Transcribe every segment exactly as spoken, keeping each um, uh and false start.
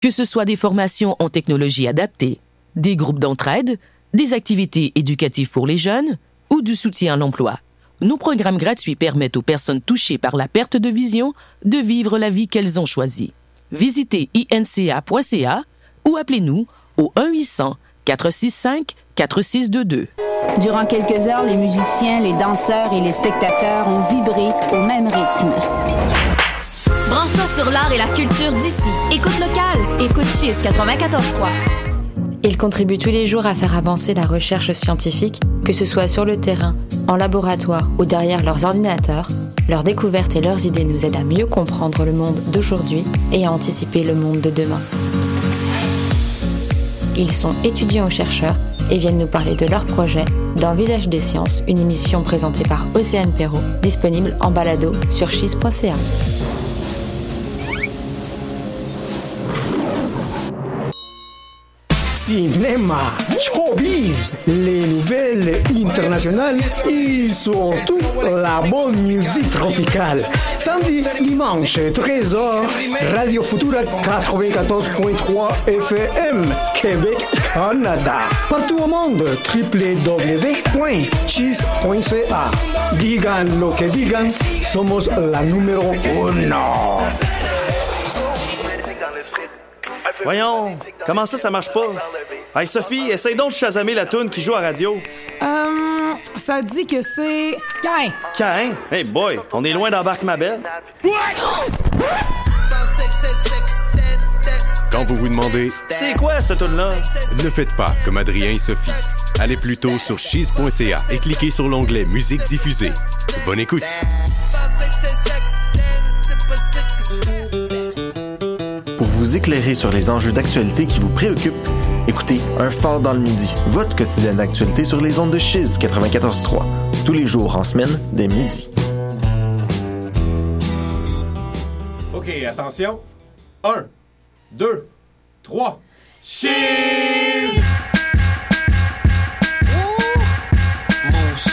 Que ce soit des formations en technologie adaptée, des groupes d'entraide, des activités éducatives pour les jeunes ou du soutien à l'emploi, nos programmes gratuits permettent aux personnes touchées par la perte de vision de vivre la vie qu'elles ont choisie. Visitez i n c a point c a ou appelez-nous au un huit cents, quatre six cinq, quatre six deux deux. Durant quelques heures, les musiciens, les danseurs et les spectateurs ont vibré au même rythme. Branche-toi sur l'art et la culture d'ici. Écoute local. Écoute Chiz quatre-vingt-quatorze trois. Ils contribuent tous les jours à faire avancer la recherche scientifique, que ce soit sur le terrain, en laboratoire ou derrière leurs ordinateurs. Leurs découvertes et leurs idées nous aident à mieux comprendre le monde d'aujourd'hui et à anticiper le monde de demain. Ils sont étudiants ou chercheurs et viennent nous parler de leurs projets dans Visage des sciences, une émission présentée par Océane Perrault, disponible en balado sur chiz point c a. Cinéma, showbiz, les nouvelles internationales et surtout la bonne musique tropicale. Samedi, dimanche, treize heures, Radio Futura quatre-vingt-quatorze point trois F M, Québec, Canada. Partout au monde, w w w point chiz point c a. Digan lo que digan, somos la número uno. Voyons, comment ça, ça marche pas? Hey Sophie, essaye donc de chasamer la toune qui joue à radio. Euh, ça dit que c'est... Caïn. Caïn? Hey boy, on est loin d'embarque ma belle. Quand vous vous demandez c'est quoi cette toune-là? Ne faites pas comme Adrien et Sophie. Allez plutôt sur chiz point c a et cliquez sur l'onglet Musique diffusée. Bonne écoute. Pour vous éclairer sur les enjeux d'actualité qui vous préoccupent, écoutez Un phare dans le midi, votre quotidienne d'actualité sur les ondes de Chiz quatre-vingt-quatorze trois, tous les jours en semaine dès midi. OK, attention. Un, deux, trois. Chiz! Moose.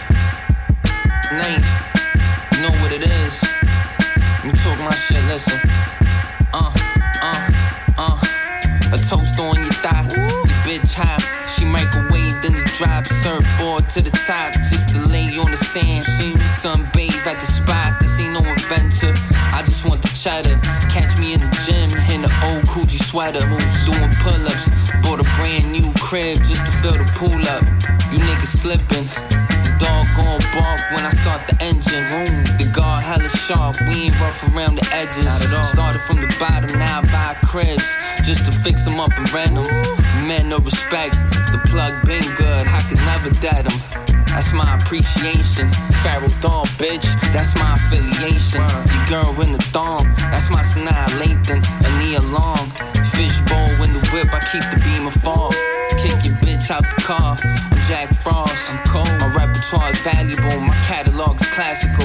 Name. You know what it is. You talk my shit, listen. Uh, uh, uh. A toast on your thigh. Your bitch hot. She microwaved in the drop. Surfboard to the top. Just to lay on the sand. Sunbathe at the spot. This ain't no adventure. I just want the cheddar. Catch me in the gym in the old Coogi sweater. Doing pull-ups. Bought a brand new crib just to fill the pool up. You niggas slipping. The dog gon' bark when I start the engine. The guard hella sharp. We ain't rough around the edges. Started from the bottom, now I buy cribs just to fix them up and rent them. Man, no respect. The plug been good. I could never dead him. That's my appreciation. Pharaoh Dawn, bitch, that's my affiliation. Your girl in the thong, that's my Sanaa Lathan. Ania Long, fishbowl in the whip, I keep the beam of fog. Kick your bitch out the car, I'm Jack Frost. I'm cold, my repertoire is valuable, my catalog is classical.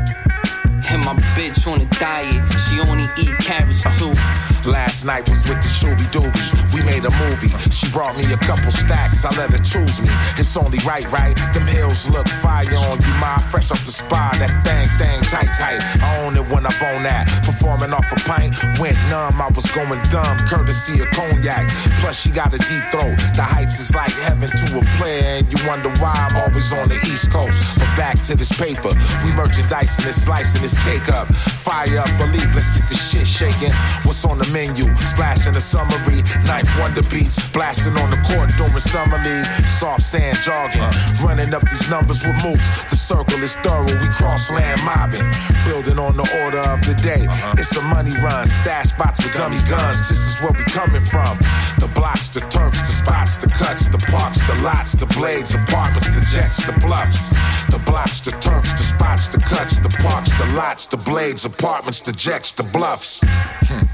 And my bitch on a diet, she only eat carrots too. Last night was with the Shooby Doobies. We made a movie. She brought me a couple stacks. I let her choose me. It's only right, right? Them hills look fire on you, ma. Fresh off the spa, that thing, thing, tight, tight. I own it when I'm on that. Performing off a pint, went numb. I was going dumb, courtesy of cognac. Plus she got a deep throat. The heights is like heaven to a player, and you wonder why I'm always on the East Coast. But back to this paper, we merchandising and slicing this cake up. Fire up, believe, let's get this shit shaking. What's on the menu? Splashing the summary, Ninth Wonder beats, blasting on the court during summer league. Soft sand jogging, running up these numbers with moves. The circle is thorough, we cross land mobbing, building on the order of the day. It's a money run, stash spots with dummy guns. This is where we coming from. The blocks, the turfs, the spots, the cuts, the parks, the lots, the blades, apartments, the jets, the bluffs. The blocks, the turfs, the spots, the cuts, the parks, the lots, the blades, apartments, the jets, the bluffs. Hmm.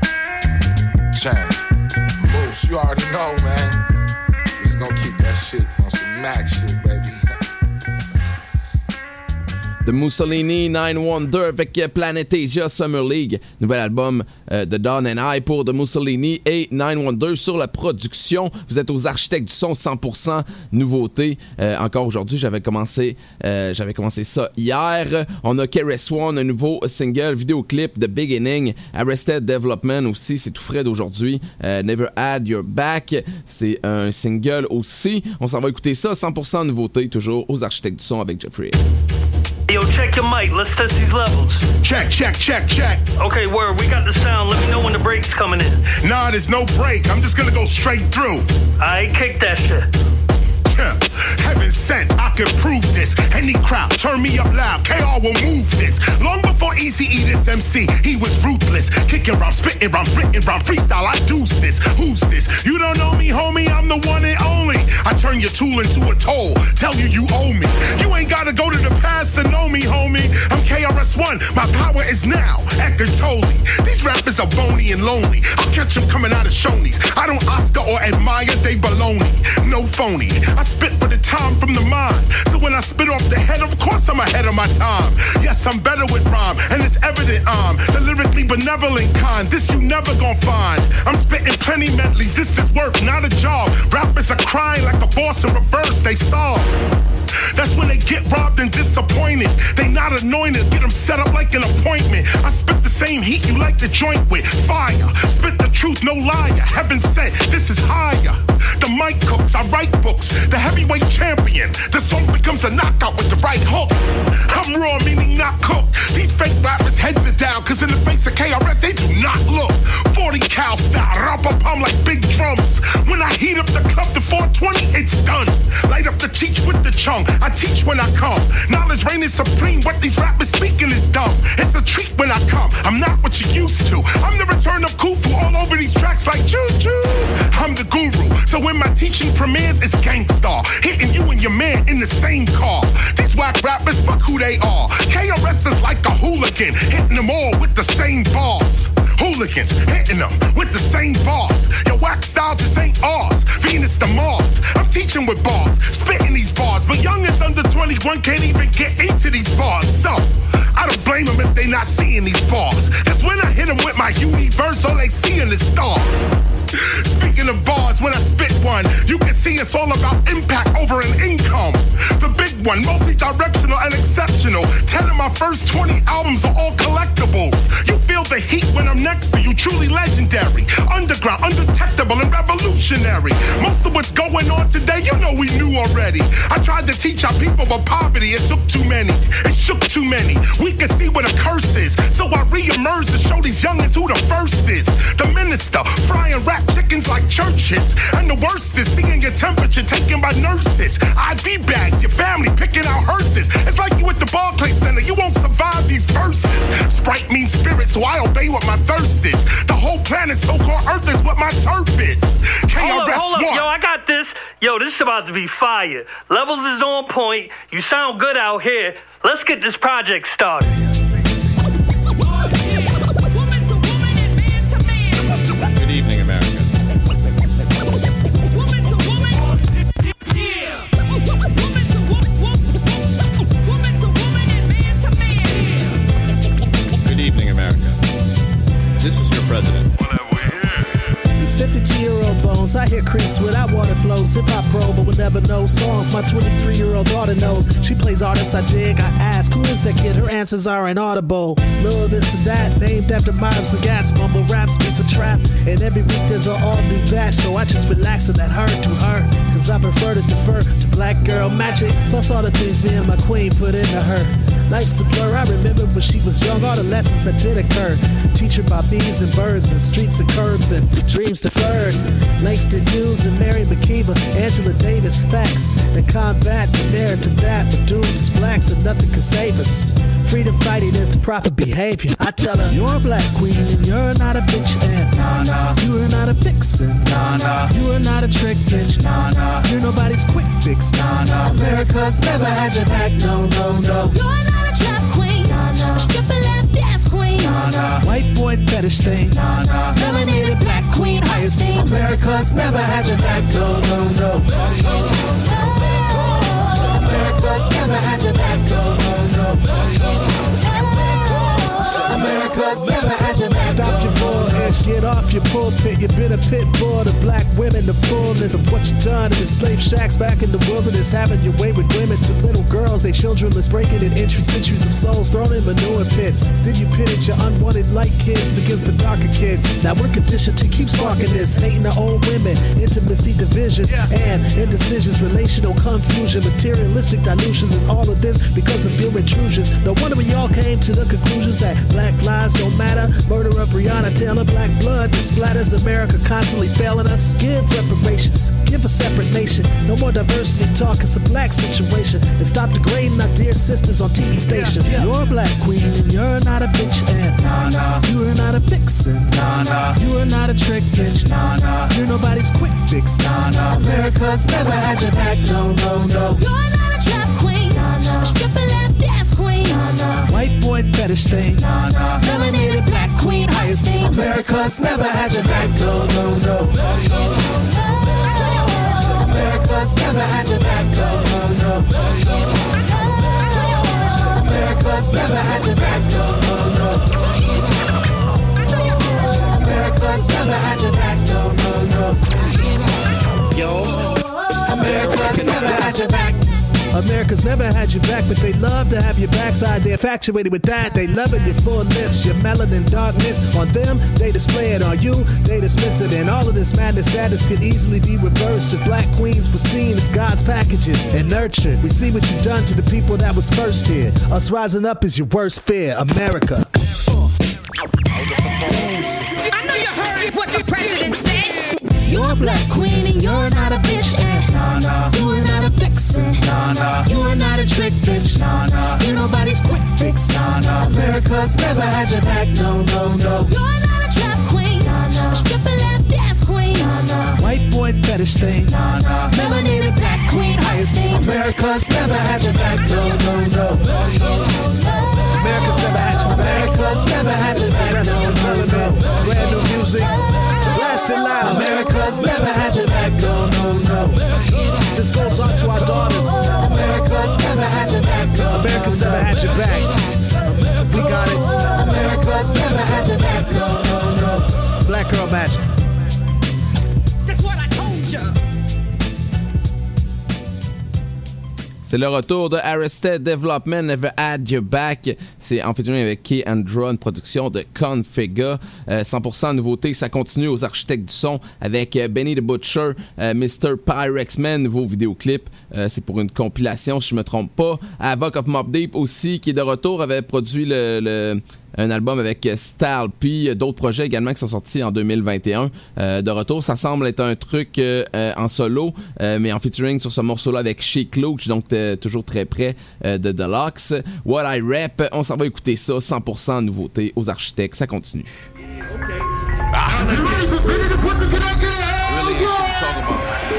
Chain. Moose, you already know, man. We just gonna keep that shit on some Mac shit, baby. de Mussolini, Nine Wonder avec Planet Asia Summer League, nouvel album euh, de Don and I pour de Mussolini et Nine Wonder sur la production. Vous êtes aux architectes du son, cent pour cent nouveauté. Euh, encore aujourd'hui, j'avais commencé, euh, j'avais commencé ça hier. On a K R S One, un nouveau single, vidéoclip de Beginning, Arrested Development aussi, c'est tout frais d'aujourd'hui. Euh, Never Had Your Back, c'est un single aussi. On s'en va écouter ça, cent pour cent nouveauté, toujours aux architectes du son avec Jeffrey. Yo, check your mic. Let's test these levels. Check, check, check, check. Okay, word. We got the sound. Let me know when the break's coming in. Nah, there's no break. I'm just gonna go straight through. I kick that shit. Heaven sent, I can prove this. Any crowd, turn me up loud. K R will move this. Long before Eazy-E, this M C, he was ruthless. Kicking rhyme, spitting rhyme, written rhyme, freestyle. I deuce this. Who's this? You don't know me, homie. I'm the one and only. I turn your tool into a toll. Tell you you owe me. You ain't gotta go to the past to know me, homie. I'm K R S One. My power is now. Eckhart Tolle. These rappers are bony and lonely. I'll catch them coming out of Shoney's. I don't Oscar or admire, they baloney. No phony. I spit for the time from the mind. So when I spit off the head, of course I'm ahead of my time. Yes, I'm better with rhyme, and it's evident I'm the lyrically benevolent kind. This you never gon' find. I'm spitting plenty medleys. This is work, not a job. Rappers are crying like a boss in reverse. They solve. That's when they get robbed and disappointed. They not anointed, get them set up like an appointment. I spit the same heat you like to joint with. Fire, spit the truth, no liar. Heaven sent, this is higher. The mic cooks, I write books. The heavyweight champion. The song becomes a knockout with the right hook. I'm raw, meaning not cooked. These fake rappers heads are down, cause in the face of K R S they do not look. forty cal style, rap-a-pum like big drums. When I heat up the club to four twenty, it's done. Light up the teach with the chunk. I teach when I come. Knowledge reign is supreme. What these rappers speaking is dumb. It's a treat when I come. I'm not what you used to. I'm the return of Khufu all over these tracks like choo-choo. I'm the guru. So when my teaching premieres, it's gangstar. Hitting you and your man in the same car. These whack rappers, fuck who they are. K R S is like a hooligan. Hitting them all with the same bars. Hooligans hitting them with the same bars. Your whack style just ain't ours. Venus to Mars. I'm teaching with bars. Spitting these bars. But youngins under twenty-one can't even get into these bars. So, I don't blame them if they not seeing these bars. Cause when I hit them with my universe, all they seeing is stars. Speaking of bars, when I spit one, you can see it's all about impact over an income. The big one, multi-directional and exceptional. Ten of my first twenty albums are all collectibles. You feel the heat when I'm next to you, truly legendary. Underground, undetectable, and revolutionary. Most of what's going on today, you know we knew already. I tried to teach our people, but poverty, it took too many. It shook too many. We can see what a curse is. So I re-emerge to show these youngins who the first is. The minister, frying rap chickens like churches. And the worst is seeing your temperature taken by nurses. I V bags, your family picking out hearses. It's like you at the Barclays Center, you won't survive these verses. Sprite means spirit, so I obey what my thirst is. The whole planet, so-called Earth, is what my turf is. K R S One. Hold up, hold up. Yo, I got this. Yo, this is about to be fire. Levels is on point. You sound good out here. Let's get this project started. Good evening, America. Good evening, America. This is your president. These fifty-two-year-old bones, I hear creaks without water flows. Hip-hop pro, but would never know songs. My twenty-three-year-old daughter knows. She plays artists I dig. I ask, who is that kid? Her answers are inaudible. Little this and that, named after Miles and Gas. Mumble raps, beats a trap. And every week there's an all-new batch. So I just relax and let her to her. Cause I prefer to defer to black girl magic. Plus all the things me and my queen put into her. Life's a blur, I remember when she was young, all the lessons that did occur. Teach her about bees and birds and streets and curbs and dreams deferred. Langston Hughes and Mary McKeever, Angela Davis, facts that combat the narrative that we're doomed as blacks and nothing can save us. Freedom fighting is the proper behavior. I tell her, you're a black queen and you're not a bitch and nah, nah. You are not a vixen, nah, nah. You are not a trick bitch, nah, nah. You're nobody's quick fix, nah, nah. America's never had your back, no, no, no. You're not a trap queen, nah, nah. A stripper lap dance queen, nah, nah. White boy fetish thing, nah, nah. Melanated black queen, highest thing. America's never had your back, no, no, no. America's never had your back, no, no, no. America's never had your back. Stop your bull-ish, get off your pulpit. You've been a pit bull to black women, the fullness of what you done in the slave shacks back in the wilderness, having your way with women to little girls, they childrenless, breaking in entry centuries of souls thrown in manure pits. Then you pitted your unwanted light kids against the darker kids. Now we're conditioned to keep sparking this, hating the old women, intimacy divisions and indecisions, relational confusion, materialistic dilutions, and all of this because of your intrusions. No wonder we all came to the conclusions that black lives don't matter. Murder of Breonna Taylor, black blood that splatters America, constantly failing us. Give reparations, give a separate nation. No more diversity talk, it's a black situation. And stop degrading our dear sisters on T V stations. Yeah, yeah. You're a black queen and you're not a bitch, and nah, nah. You are not a vixen, nah, nah. You are not a trick bitch, nah, nah. You're nobody's quick fix, nah, nah. America's never had your back, no, no, no. You're not a trap queen, nah, nah. A stripper lap dance queen, nah, nah. White boy fetish thing, nah, nah. Melanated black queen, highest thing. America's never had your back, no, no, no. America's never had your back, no, no, no. America's never had your back, no, no, no. America's never had your back, no, no, no. Yo, America's never had your back. America's never had your back, but they love to have your backside. They're infatuated with that. They love it, your full lips, your melanin darkness. On them, they display it. On you, they dismiss it. And all of this madness, sadness could easily be reversed if black queens were seen as God's packages and nurtured. We see what you've done to the people that was first here. Us rising up is your worst fear, America. I know you heard what the president said. You're a black queen and you're not a bitch, and nah, nah. You are not a vixen, nah, nah. You are not a trick bitch, nah, nah. You're nobody's quick fix, nah, nah. America's never had your back, no, no, no. You're not a trap queen, nah, nah. A stripper lap dance queen, nah, nah. White boy fetish thing, nah, nah. Melanated black queen, highest thing. America's never had your back, no, no, no. America's never had your back. America's never had your back, no, no, no. Brand new music. Blasted loud. America's never had your back, no, no, no. This goes on to our daughters. America's never had your back, no, America's no, never had your back. We got it. America's never had your back, no, no, no. Black Girl Magic. That's what I told you. C'est le retour de Arrested Development, Never Had Your Back. C'est en featuring avec Key Andra, une production de Configa. Euh, cent pour cent nouveauté, ça continue aux architectes du son avec euh, Benny the Butcher, euh, mister Pyrex Man, nouveau vidéoclip. Euh, c'est pour une compilation, si je me trompe pas. Havoc of Mobb Deep aussi, qui est de retour, avait produit le... le un album avec Style P, d'autres projets également qui sont sortis en deux mille vingt et un. Euh, de retour, ça semble être un truc euh, en solo, euh, mais en featuring sur ce morceau-là avec Chic Loach, donc euh, toujours très près euh, de Deluxe. What I Rap, on s'en va écouter ça, cent pour cent nouveauté aux architectes, ça continue. Ah. Really ain't shit to talk about.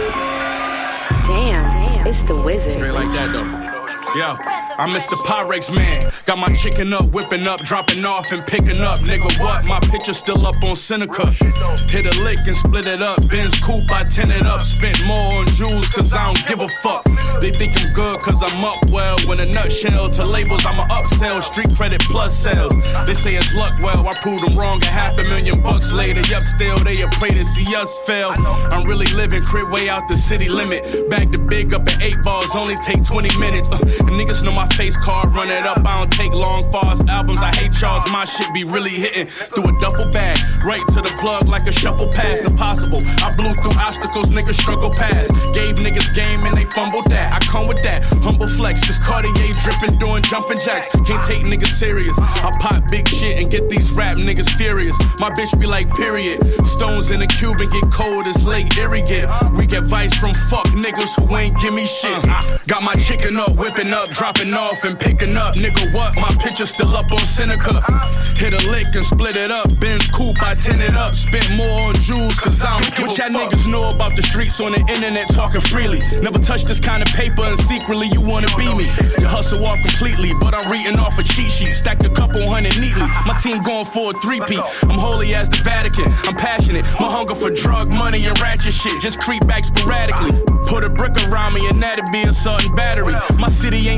Damn, it's the wizard. Straight like that though. Yo, I'm Mister Pyrex Man. Got my chicken up, whipping up, dropping off and picking up. Nigga, what? My picture still up on Seneca. Hit a lick and split it up. Benz coupe, I tin it up. Spent more on jewels, cause I don't give a fuck. They think I'm good, cause I'm up well. When a nutshell to labels, I'm a upsell. Street credit plus sales. They say it's luck, well, I proved them wrong. A half a million bucks later, yup, still they a pray to see us fail. I'm really living crib way out the city limit. Back to big up at eight balls, only take twenty minutes. Uh, And niggas know my face card, run it up, I don't take long fast albums, I hate y'all's, my shit be really hitting through a duffel bag, right to the plug like a shuffle pass, impossible, I blew through obstacles, niggas struggle past, gave niggas game and they fumbled that, I come with that, humble flex, this Cartier dripping, doing jumping jacks, can't take niggas serious, I pop big shit and get these rap niggas furious, my bitch be like period, stones in the cube and get cold as Lake Erie get, we get vice from fuck niggas who ain't give me shit, uh, got my chicken up, whipping up, dropping off and picking up, nigga what, my picture still up on Seneca, hit a lick and split it up, Benz coupe, I tin it up, spent more on jewels, cause I don't give what a fuck. What y'all niggas know about the streets on the internet talking freely, never touched this kind of paper and secretly you wanna be me, you hustle off completely, but I'm reading off a cheat sheet, stacked a couple hundred neatly, my team going for a three-peat, I'm holy as the Vatican, I'm passionate, my hunger for drug money and ratchet shit, just creep back sporadically, put a brick around me and that'd be assault and battery, my city ain't seen as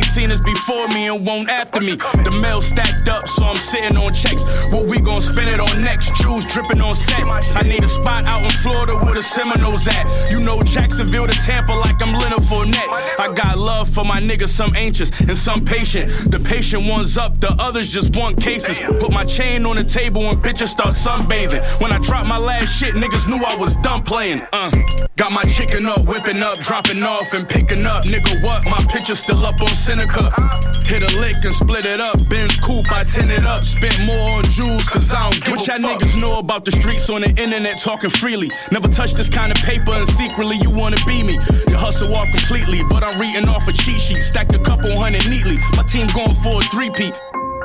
before me and won't after me. The mail stacked up, so I'm sitting on checks. What we gon' spend it on next? Jewels dripping on set. I need a spot out in Florida where the Seminoles at. You know Jacksonville to Tampa like I'm Leonard Fournette. I got love for my niggas, some anxious and some patient. The patient one's up, the others just want cases. Put my chain on the table and bitches start sunbathing. When I dropped my last shit, niggas knew I was done playing. Uh, got my chicken up, whipping up, dropping off and picking up. Nigga, what? My picture still up on Seneca. Hit a lick and split it up. Benz coupe, I tin it up. Spent more on jewels, cause I don't give what a fuck. What y'all niggas know about the streets on the internet talking freely? Never touched this kind of paper and secretly you wanna be me. You hustle off completely, but I'm reading off a cheat sheet. Stacked a couple hundred neatly. My team going for a three-peat.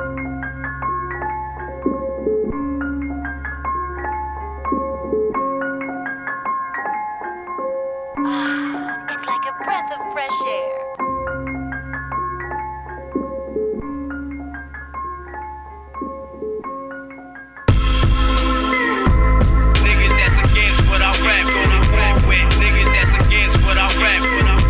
It's like a breath of fresh air. Niggas that's against what I rap, gonna walk with. Niggas that's against what I rap,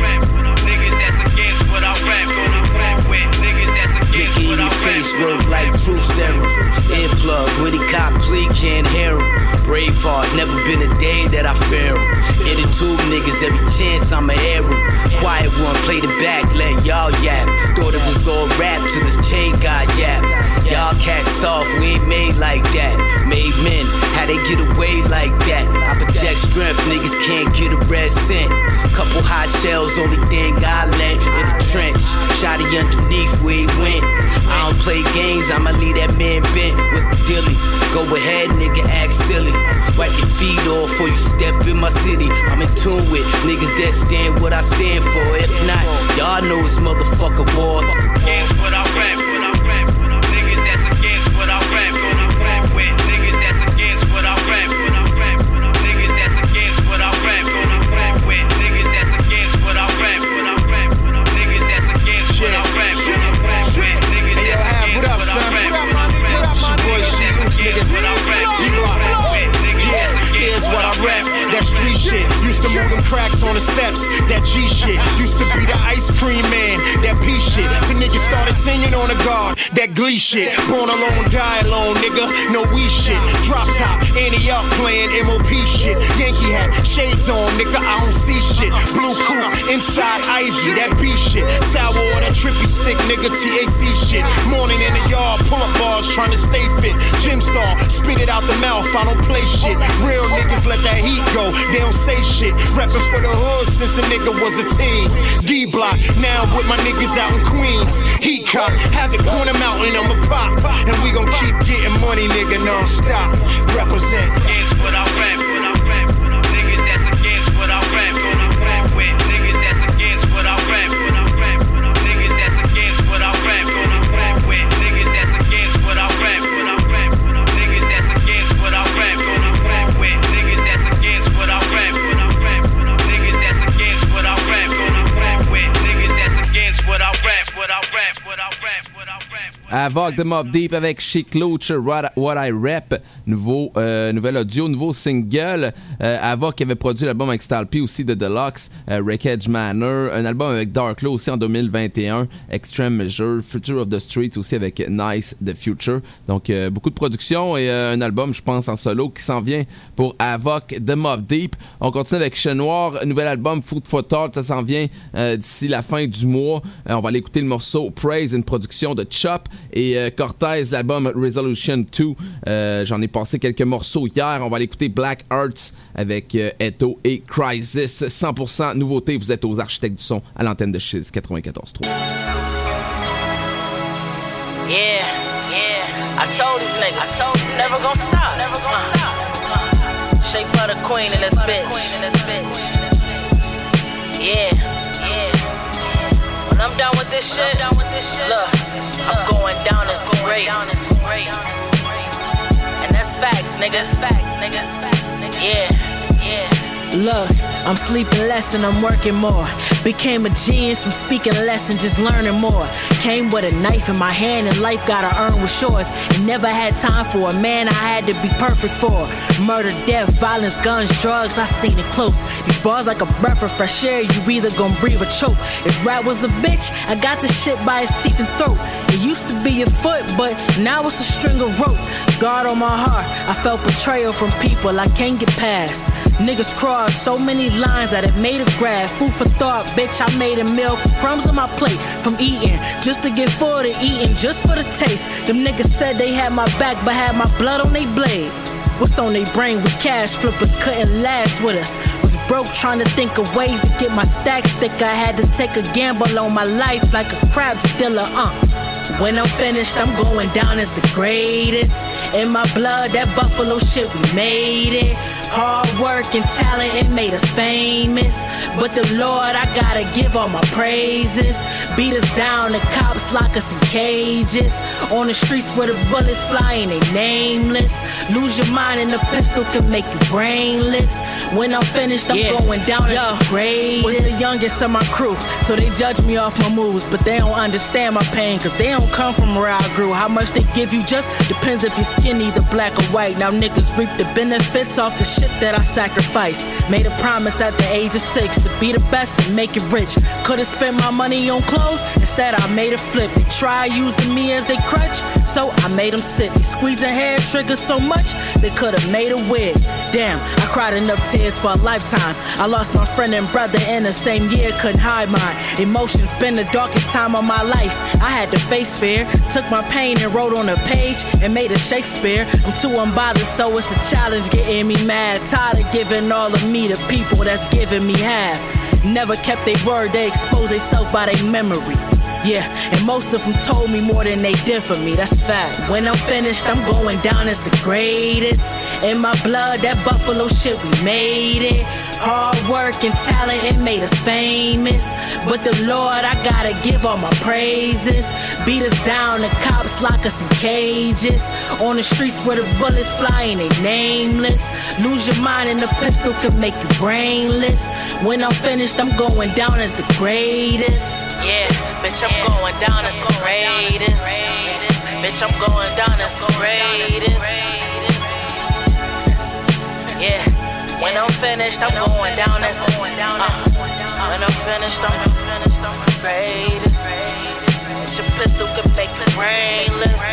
niggas that's against what I rap, gonna walk with. Niggas that's against what I rap. Face work like truth serum. Earplug, when he cop plea, can't hear him. Braveheart, never been a day that I fear him. In the tube niggas, every chance I'ma air him. Quiet one, play the back, let y'all yap. Thought it was all rap till this chain got yap. Y'all cats soft, we ain't made like that. Made men, how they get away like that? I project strength, niggas can't get a red cent. Couple hot shells, only thing I let in the trench. Shotty underneath where he went. I don't play games, I'ma leave that man bent with the dilly. Go ahead, nigga, act silly. Wipe your feet off before you step in my city. I'm in tune with niggas that stand what I stand for. If not, y'all know it's motherfucker war. Against what I rap, what I rap. Niggas that's against what I rap, gonna walk with. Niggas that's against what I rap, what I rap. Niggas that's against what I rap, gonna walk with. Niggas that's against what I rap, what I rap. Niggas that's against what I rap, gonna walk with. Niggas that's against what I rap, what I rap. Niggas that's against what I rap, gonna walk with. Here's what I rap, that street shit. Used to move them cracks on the steps, that G shit. Used to be the ice cream man, that P shit. Till niggas started singing on the guard, that Glee shit. Born alone, die alone, nigga, no we shit. Drop top, Annie up playing M O P shit. Yankee hat, shades on, nigga, I don't see shit. Blue coupe, inside Ivy, that B shit. Sour, that trippy stick, nigga, T A C shit. Morning in the yard, pull up bars, trying to stay fit. Gym star, spit it out the mouth, I don't play shit. Real niggas let that heat go, they don't say shit. Reppin' for the hood since a nigga was a teen. D-block, now with my niggas out in Queens. Heat cop, have it point him out and I'ma pop. And we gon' keep getting money, nigga, non-stop. Represent. Against what I rap, what I rap. Niggas that's against what I rap, gonna walk with. Niggas that's against what I rap, what I rap. Niggas that's against what I rap, gonna walk with. Niggas that's against what I rap, what I rap. Niggas that's against what I rap, gonna walk with. Niggas that's against what I rap, what I rap. Niggas that's against what I rap, gonna walk with. Niggas that's against what I rap, what I rap, what I rap, what I rap. Avoc de Mobb Deep avec Chic Loach, What, What I Rap, nouveau, euh, nouvel audio, nouveau single. Euh, Avoc avait produit l'album avec Style P aussi de Deluxe, euh, Wreckage Manor, un album avec Dark Law aussi en deux mille vingt et un, Extreme Measure, Future of the Streets aussi avec Nice the Future. Donc euh, beaucoup de production et euh, un album, je pense, en solo qui s'en vient pour Avoc de Mobb Deep. On continue avec Chien Noir, nouvel album Food for Thought, ça s'en vient euh, d'ici la fin du mois. Euh, on va aller écouter le morceau Praise, une production de Chop. Et euh, Cortez, l'album Resolution deux, euh, j'en ai passé quelques morceaux hier. On va aller écouter Black Arts avec euh, Eto et Crisis. cent pour cent nouveauté, vous êtes aux architectes du son à l'antenne de Chiz quatre-vingt-quatorze trois. Yeah, yeah, I told these niggas, I told you, never gonna stop. Never gonna uh, stop. Uh, Shea Butter Queen in this bitch. Yeah, yeah. When I'm done with this shit, look, I'm going down as the greatest. And that's facts, nigga. Yeah, yeah. Look. I'm sleeping less and I'm working more. Became a genius from speaking less and just learning more. Came with a knife in my hand and life gotta earn with shores. And never had time for a man I had to be perfect for. Murder, death, violence, guns, drugs, I seen it close. These bars like a breath of fresh air, you either gon' breathe or choke. If rap was a bitch, I got the shit by his teeth and throat. It used to be a foot, but now it's a string of rope. Guard on my heart, I felt betrayal from people I can't get past. Niggas cross so many lines that it made a graph. Food for thought, bitch, I made a meal for crumbs on my plate. From eating, just to get full to eating, just for the taste. Them niggas said they had my back, but had my blood on they blade. What's on they brain with cash flippers couldn't last with us. Was broke trying to think of ways to get my stacks thick. I had to take a gamble on my life like a crab stealer, uh. When I'm finished, I'm going down as the greatest. In my blood, that Buffalo shit, we made it. Hard work and talent, it made us famous. But the Lord, I gotta give all my praises. Beat us down, the cops lock us in cages. On the streets where the bullets flying, they nameless. Lose your mind and the pistol can make you brainless. When I'm finished, I'm yeah. going down as Yo, the greatest. Was the youngest of my crew, so they judge me off my moves. But they don't understand my pain, cause they don't come from where I grew. How much they give you just depends if you're skinny, the black or white. Now niggas reap the benefits off the shit that I sacrificed. Made a promise at the age of six to be the best and make it rich. Could've spent my money on clothes, instead I made a flip. They try using me as they crutch, so I made them sit. They squeezing hair triggers so much, they could've made a wig. Damn, I cried enough tears for a lifetime. I lost my friend and brother in the same year, couldn't hide mine. Emotions been the darkest time of my life. I had to face fear, took my pain and wrote on a page and made a Shakespeare. I'm too unbothered, so it's a challenge getting me mad. Tired of giving all of me to people that's giving me half. Never kept their word, they expose themselves by their memory. Yeah, and most of them told me more than they did for me, that's facts. When I'm finished, I'm going down as the greatest. In my blood, that Buffalo shit, we made it. Hard work and talent, it made us famous. But the Lord, I gotta give all my praises. Beat us down, the cops lock us in cages. On the streets where the bullets flying, they nameless. Lose your mind and the pistol can make you brainless. When I'm finished, I'm going down as the greatest. Yeah, bitch, I'm going down as the greatest. Yeah, bitch, I'm going down as the greatest. Yeah, when I'm finished, I'm going down as the uh, when I'm finished, I'm the greatest. Bitch, your pistol can make you brainless.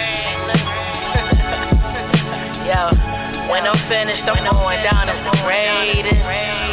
Yo, when I'm finished, I'm going down as the greatest.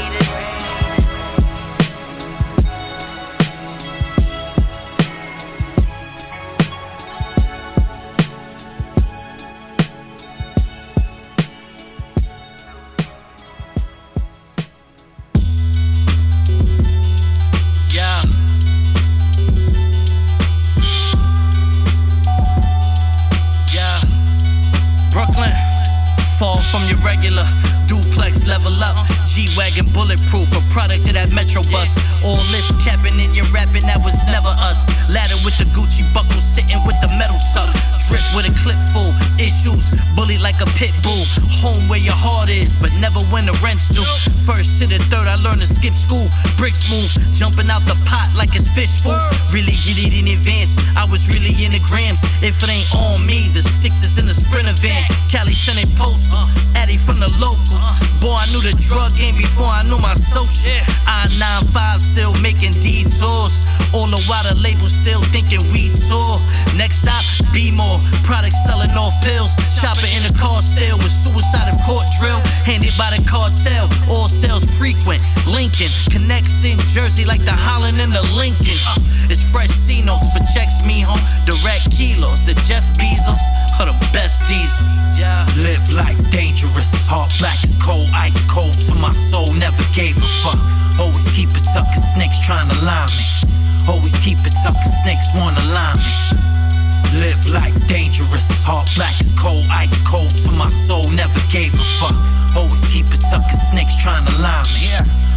From your regular duplex, level up, G-Wagon bulletproof, a product of that Metro bus. All this capping in your rapping, that was never us. Ladder with the Gucci buckle, sitting with the metal tuck. Drip with a clip full, issues, bully like a pit bull. Home where your heart is, but never when the rent's due. First to the third, I learned to skip school. Bricks move, jumping out the pot like it's fish food. Really get it in advance, I was really in the grams. If it ain't on me, the sticks is in the Sprinter van. Cali sent it postal, Addy from the locals. Boy, I knew the drug game before I knew my social. I nine five still making detours. All the while the label still thinking we tour. Next stop, B-More, products selling off pills. Chopper in the car still with suicide of court drill. Handed by the cartel, all sales frequent. Lincoln, connects in Jersey like the Holland and the Lincoln. Uh, it's fresh C-Notes for checks, me home. Direct kilos, the Jeff Bezos are the best diesel. Yeah. Live life dangerous, heart black as cold, ice cold to my soul, never gave a fuck. Always keep it tucked, cause snakes trying to lie me. Always keep it tucked, cause snakes wanna lie me. Live life dangerous, heart black as cold, ice cold to my soul, never gave a fuck. Always keep it tucked, cause snakes trying to lie me. Yeah. Always keep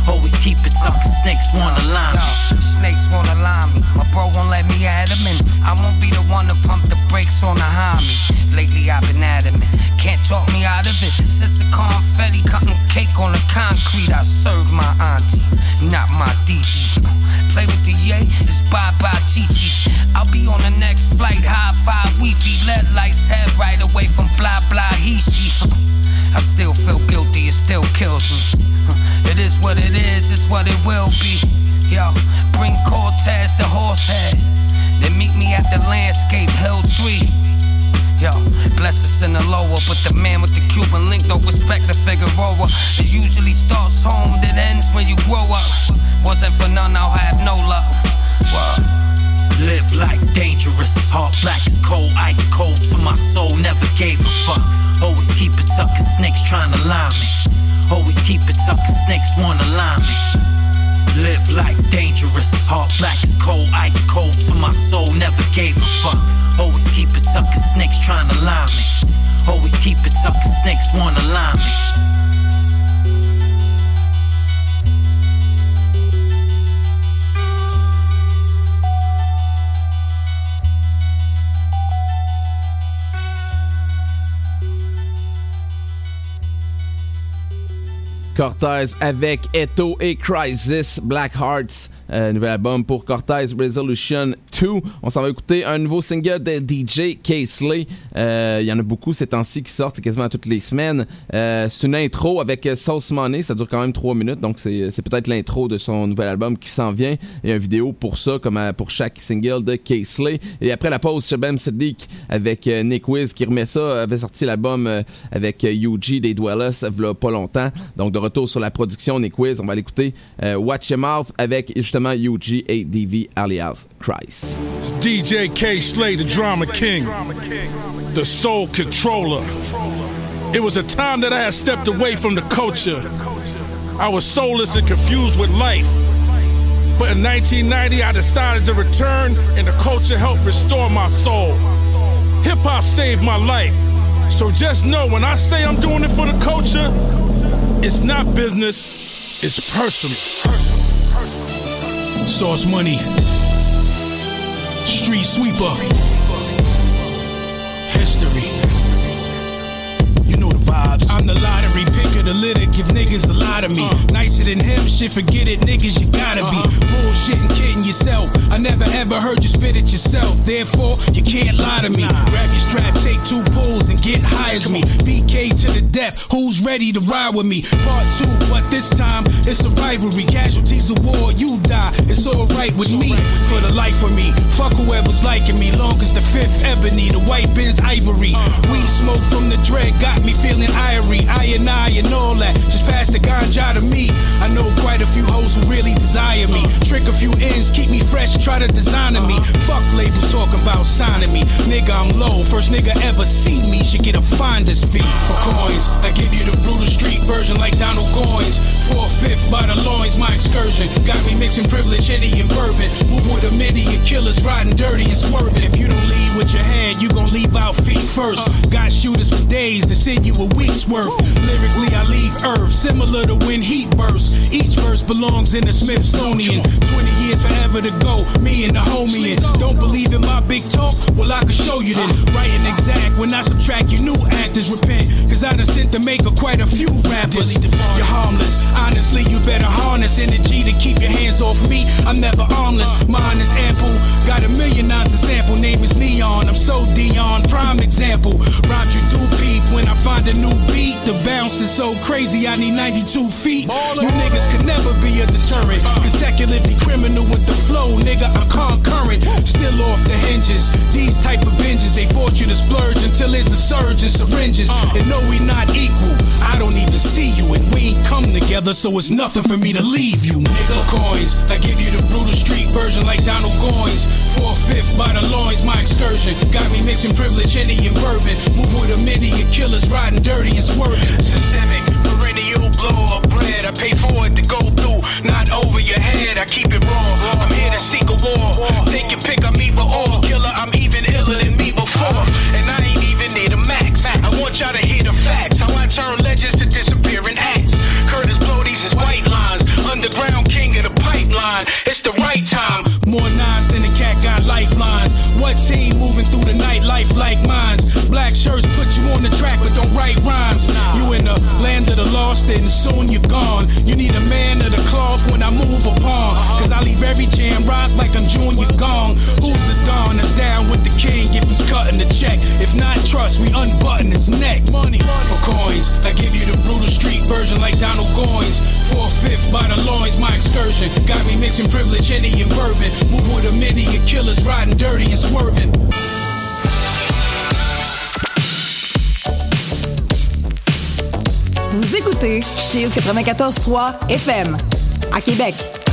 keep it tucked, snakes wanna line me. Yo, snakes wanna line me. My bro won't let me at him, and I won't be the one to pump the brakes on the homie. Lately I've been adamant, can't talk me out of it. Since the confetti cutting cake on the concrete, I serve my auntie, not my D D. Play with the yay, it's bye-bye Chi-Chi. I'll be on the next flight, high-five, Wi-Fi, L E D lights, head right away from blah-blah, he-she. I still feel guilty, it still kills me. It is what it is, it's what it will be. Yo, bring Cortez the horse head, then meet me at the landscape, Hill three. Yo, bless us in the lower, but the man with the Cuban link don't respect the Figueroa. It usually starts home, then ends when you grow up. Wasn't for none, I'll have no luck. Word. Live life dangerous, heart black as cold, ice cold to my soul, never gave a fuck. Always keep it tucked, cause snakes tryna line me. Always keep it tucked, cause snakes wanna line me. Live life dangerous, heart black as cold, ice cold to my soul, never gave a fuck. Always keep it tucked, cause snakes tryna line me. Always keep it tucked, cause snakes wanna line me. Cortez avec Eto et Crisis, Black Hearts, euh, nouvel album pour Cortez, Resolution deux. On s'en va écouter un nouveau single de D J K-Slay. Euh, il y en a beaucoup ces temps-ci qui sortent quasiment toutes les semaines. Euh, c'est une intro avec Sauce Money, ça dure quand même trois minutes, donc c'est, c'est peut-être l'intro de son nouvel album qui s'en vient. Il y a une vidéo pour ça, comme pour chaque single de K-Slay. Et après la pause, Shabam Sadiq avec euh, Nick Wiz qui remet ça, avait sorti l'album euh, avec euh, U G des Dwellers il y a pas longtemps. Donc de retour sur la production Nick Wiz, on va l'écouter euh, Watch Your Mouth avec justement U G et D V alias Christ. It's D J K-Slay, the drama king, the soul controller. It was a time that I had stepped away from the culture. I was soulless and confused with life. But in nineteen ninety, I decided to return, and the culture helped restore my soul. Hip-hop saved my life. So just know, when I say I'm doing it for the culture, it's not business, it's personal. Sauce Money, Street Sweeper, History. You know the vibes. I'm the lottery picker, the litter, give niggas a lot of me. Uh. Nicer than him, shit, forget it, niggas, you gotta uh-huh. be. Bullshitting, kidding yourself. I never ever heard you spit it yourself. Therefore, you can't lie to me. Nah. Grab your strap, take two pulls, and get high as me. B K to the death, who's ready to ride with me? Part two, but this time, it's a rivalry. Casualties of war, you die, it's alright with me. For the life of me, fuck whoever's liking me. Long as the fifth ebony, the white Benz ivory. Uh. Weed smoke from the dread got me feeling irie, I and I and all that. Just pass the ganja to me. I know quite a few hoes who really desire me. Trick a few ends, keep me fresh, try to design me. Fuck labels talking about signing me. Nigga, I'm low, first nigga ever see me should get a finder's fee. For coins, I give you the brutal street version like Donald Goins. Four-fifth by the loins, my excursion. Got me mixing privilege, Henny and bourbon. Move with a mini and killers, riding dirty and swerving. If you don't lead with your head, you gon' leave out feet first. Got shooters for days to send you a week's worth. Lyrically, I leave Earth, similar to when heat bursts. Each verse belongs in the Smithsonian. twenty years forever to go, me and the homie. And don't believe in my big talk? Well, I can show you then. Writing exact, when I subtract, you new actors repent. Cause I done sent to make a quite a few rappers. You're harmless, honestly, you better harness energy to keep your hands off me. I'm never armless, mine is ample. Got a million nines to sample, name is Neon. I'm so Dion, prime example. Rhymes you do peep when I find a new beat. The bounce is so crazy, I need ninety-two feet. You niggas could never be a deterrent. Consecutively criminal with the flow, nigga, I'm concurrent. Still off the hinges. These type of binges, they force you to splurge until it's a surge in syringes. And no, we not equal. I don't even see you, and we ain't come together, so it's nothing for me to leave you, nigga. For coins, I give you the brutal street version like Donald Goins. Four-fifth by the loins, my excursion. Got me mixing privilege, Henny and bourbon. Move with a mini and killers, riding dirty and swerving. Systemic, perennial blow of bread. I pay for it to go through, not over your head. I keep it raw. I'm here to seek a war. Take your pick, I'm either or. Killer, I'm even iller than me before. And I ain't even near the max. I want y'all to hear the facts. How I turn legends to disappearing acts. Curtis Blow, these is white lines. Underground North Fifth by the Lloyds, my excursion. Got me mixing privilege, Henny and bourbon. Move with a mini of killers riding dirty and swerving. Vous écoutez Chiz quatre-vingt-quatorze trois F M à Québec.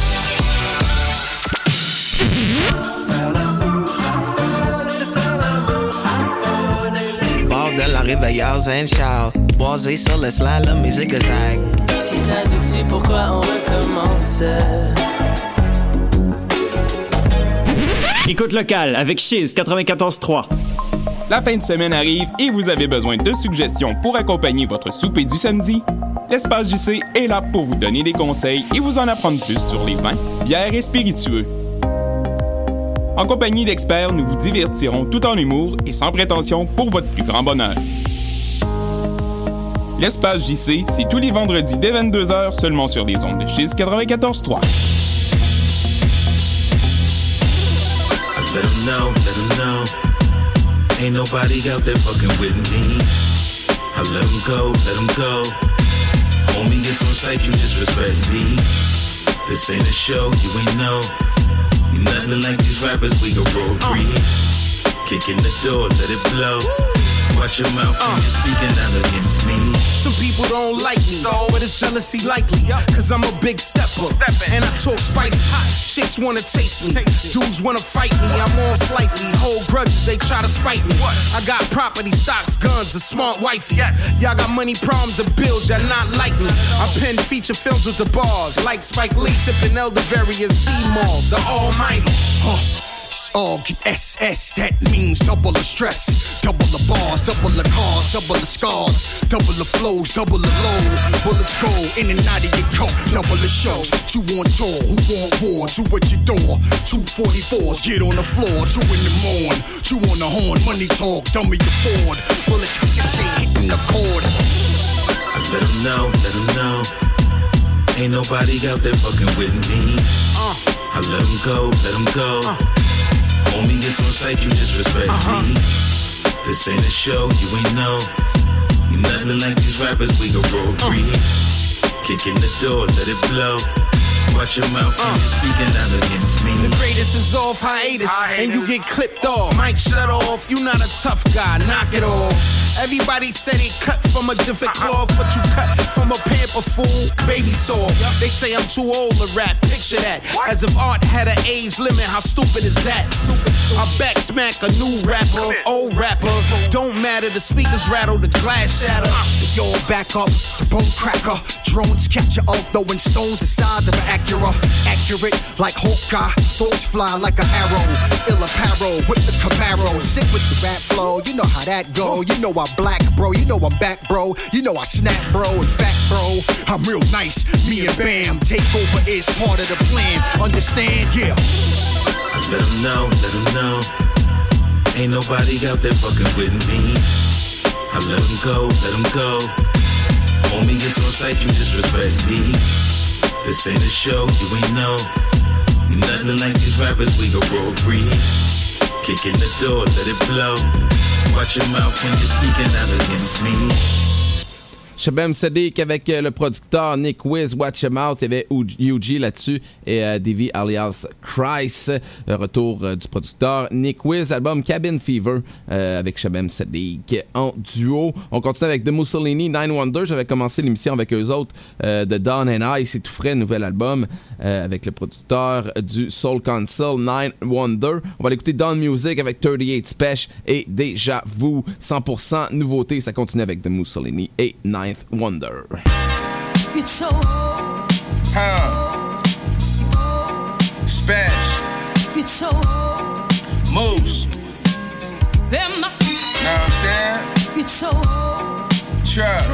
Bordel arrive ailleurs, and shout. Boisé sur le slide, la musique zag. Si ça nous tue, pourquoi on recommence? Écoute locale avec Chiz quatre-vingt-quatorze trois. La fin de semaine arrive et vous avez besoin de suggestions pour accompagner votre souper du samedi? L'Espace J C est là pour vous donner des conseils et vous en apprendre plus sur les vins, bières et spiritueux. En compagnie d'experts, nous vous divertirons tout en humour et sans prétention pour votre plus grand bonheur. L'Espace J C, c'est tous les vendredis dès vingt-deux heures seulement sur les ondes de Chiz quatre-vingt-quatorze trois. Let 'em know, let 'em know. Ain't nobody out there fucking with me. I let 'em go, let 'em go. Homie, it's on sight, you just respect me. This ain't a show, you ain't know. You nothing like these rappers, we gon' roll green. Kick in the door, let it blow. Watch your mouth when you're speaking out against me. Some people don't like me, but it's jealousy likely. Cause I'm a big stepper, and I talk spicy. Chicks wanna taste me, dudes wanna fight me. I'm on slightly, hold grudges, they try to spite me. I got property, stocks, guns, a smart wifey. Y'all got money problems and bills, y'all not like me. I pen feature films with the bars, like Spike Lee sipping elderberry and C-Mall, the almighty. Huh. Og S S, that means double the stress. Double the bars, double the cars, double the scars. Double the flows, double the load. Bullets go in and out of your coat. Double the shows, two on tour. Who want war? Two at your door. Two forty-fours, get on the floor. Two in the morn, two on the horn. Money talk, dummy the Ford. Bullets hit your shit, hitting the cord. I let 'em know, let 'em know. Ain't nobody out there fucking with me. Uh. I let 'em go, let 'em go. Uh. Homie, it's on sight, you just respect uh-huh. me. This ain't a show, you ain't know. You nothing like these rappers, we gon' roll green. Uh. Kick in the door, let it blow. Watch your mouth when uh. you're speaking out against me. The greatest is off hiatus, and you get clipped off. Mic shut off, you not a tough guy, knock it off. Everybody said it cut from a different cloth, but you cut from a pamper fool, baby saw. They say I'm too old to rap, picture that. As if art had an age limit, how stupid is that? I back smack a new rapper, old rapper. Don't matter, the speakers rattle, the glass shatter. Yo, back up, the bone cracker. Drones capture up, throwing stones inside of an Acura. Accurate like Hawkeye, thoughts fly like an arrow. Ill apparel with the Camaro. Sick with the rap flow, you know how that go. You know I'm black, bro, you know I'm back, bro. You know I snap, bro, in fact, bro, I'm real nice. Me and Bam, take over is part of the plan. Understand? Yeah. I let 'em know, let 'em know. Ain't nobody out there fucking with me. I let 'em go, let 'em go. Homie, it's on sight, you just respect me. This ain't a show, you ain't know. You nothing like these rappers, we gon' roll green. Kick in the door, let it blow. Watch your mouth when you're speaking out against me. Shabam Sadiq avec euh, le producteur Nick Wiz, Watch Him Out. Il y avait U G là-dessus et euh, Davey alias Christ. Le retour euh, du producteur Nick Wiz, album Cabin Fever euh, avec Shabam Sadiq en duo. On continue avec The Mussolini, Nine Wonder. J'avais commencé l'émission avec eux autres euh, de Dawn and I. C'est tout frais, nouvel album euh, avec le producteur du Soul Council, Nine Wonder. On va l'écouter Dawn Music avec thirty-eight Special et Déjà Vu, cent pour cent nouveauté. Ça continue avec The Mussolini et Nine Wonder. It's so huh. Special. It's so moves. There must be. Know what I'm saying? It's so trust.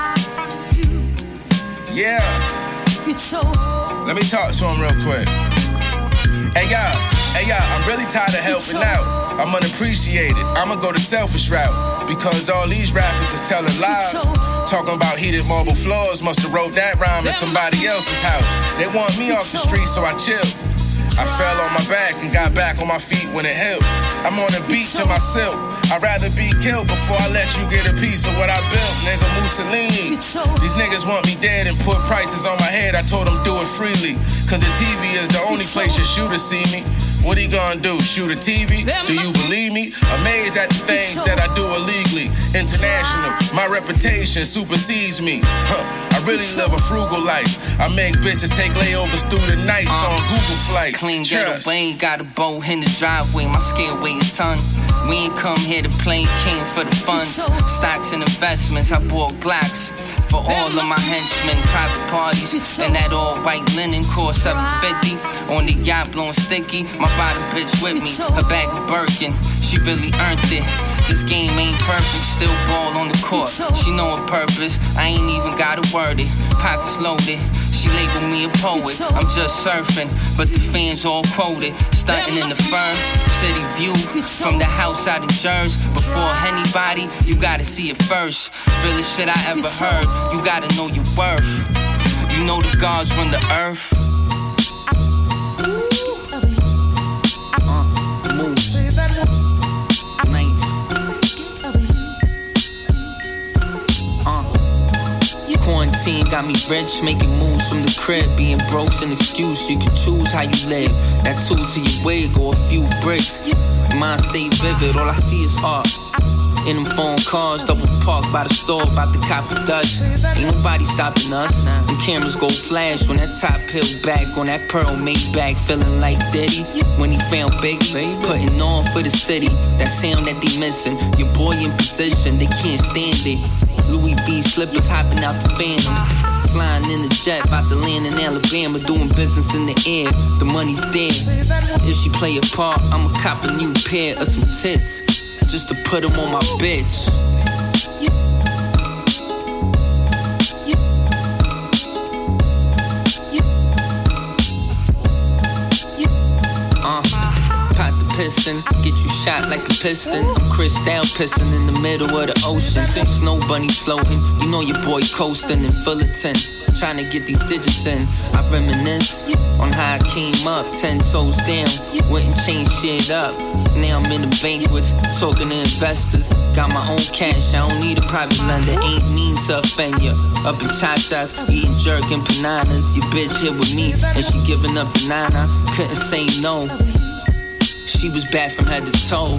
Yeah. It's so. Let me talk to him real quick. Hey y'all, hey y'all, I'm really tired of helping out. I'm unappreciated. I'ma go the selfish route because all these rappers is telling lies. Talking about heated marble floors, must've wrote that rhyme in somebody else's house. They want me off the street, so I chilled. I fell on my back and got back on my feet when it helped. I'm on the beach in my silk. I'd rather be killed before I let you get a piece of what I built, nigga. Mussolini. These niggas want me dead and put prices on my head. I told them do it freely, cause the T V is the only place your shooter see me. What he gonna do, shoot a T V? Do you believe me? Amazed at the things that I do illegally. International, my reputation supersedes me. Huh, I really live a frugal life. I make bitches take layovers through the nights uh, on Google flights. Clean ghetto Wayne, got a bow in the driveway. My scale weigh a ton. We ain't come here to play, came for the funds. Stocks and investments, I bought Glocks for all of my henchmen. Private parties and that all white linen cost seven fifty. On the yacht blowing sticky, my body bitch with me. A bag of Birkin, she really earned it. This game ain't perfect, still ball on the court. She know her purpose, I ain't even gotta word it. Pockets loaded, she labeled me a poet. I'm just surfing, but the fans all quoted. Stunting in the firm, city view from the house out in Jersey. Before anybody, you gotta see it first. Realest shit I ever heard, you gotta know your worth. You know the gods run the earth. Uh, move. Quarantine got me rich, making moves from the crib. Being broke's an excuse, you can choose how you live. That tool to your wig or a few bricks. Mine stay vivid, all I see is art. In them phone cars, double parked by the store, about to cop the Dutch. Ain't nobody stopping us. Them cameras go flash when that top hill back on that pearl Maybach, feeling like Diddy when he found Biggie. Putting on for the city, that sound that they missing. Your boy in position, they can't stand it. Louis V slippers hopping out the Phantom. Flying in the jet, about to land in Alabama. Doing business in the air, the money's there. If she play a part, I'ma cop a new pair of some tits, just to put them on my bitch. Piston, get you shot like a piston. I'm Cristal pissing in the middle of the ocean. Snow bunnies floating, you know your boy coasting in Fullerton. Trying to get these digits in. I reminisce on how I came up, ten toes down. Wouldn't change shit up. Now I'm in the banquets, talking to investors. Got my own cash, I don't need a private lender. Ain't mean to offend ya. Up in Chachas, eating jerk and bananas. Your bitch here with me, and she giving up banana. Couldn't say no. She was bad from head to toe.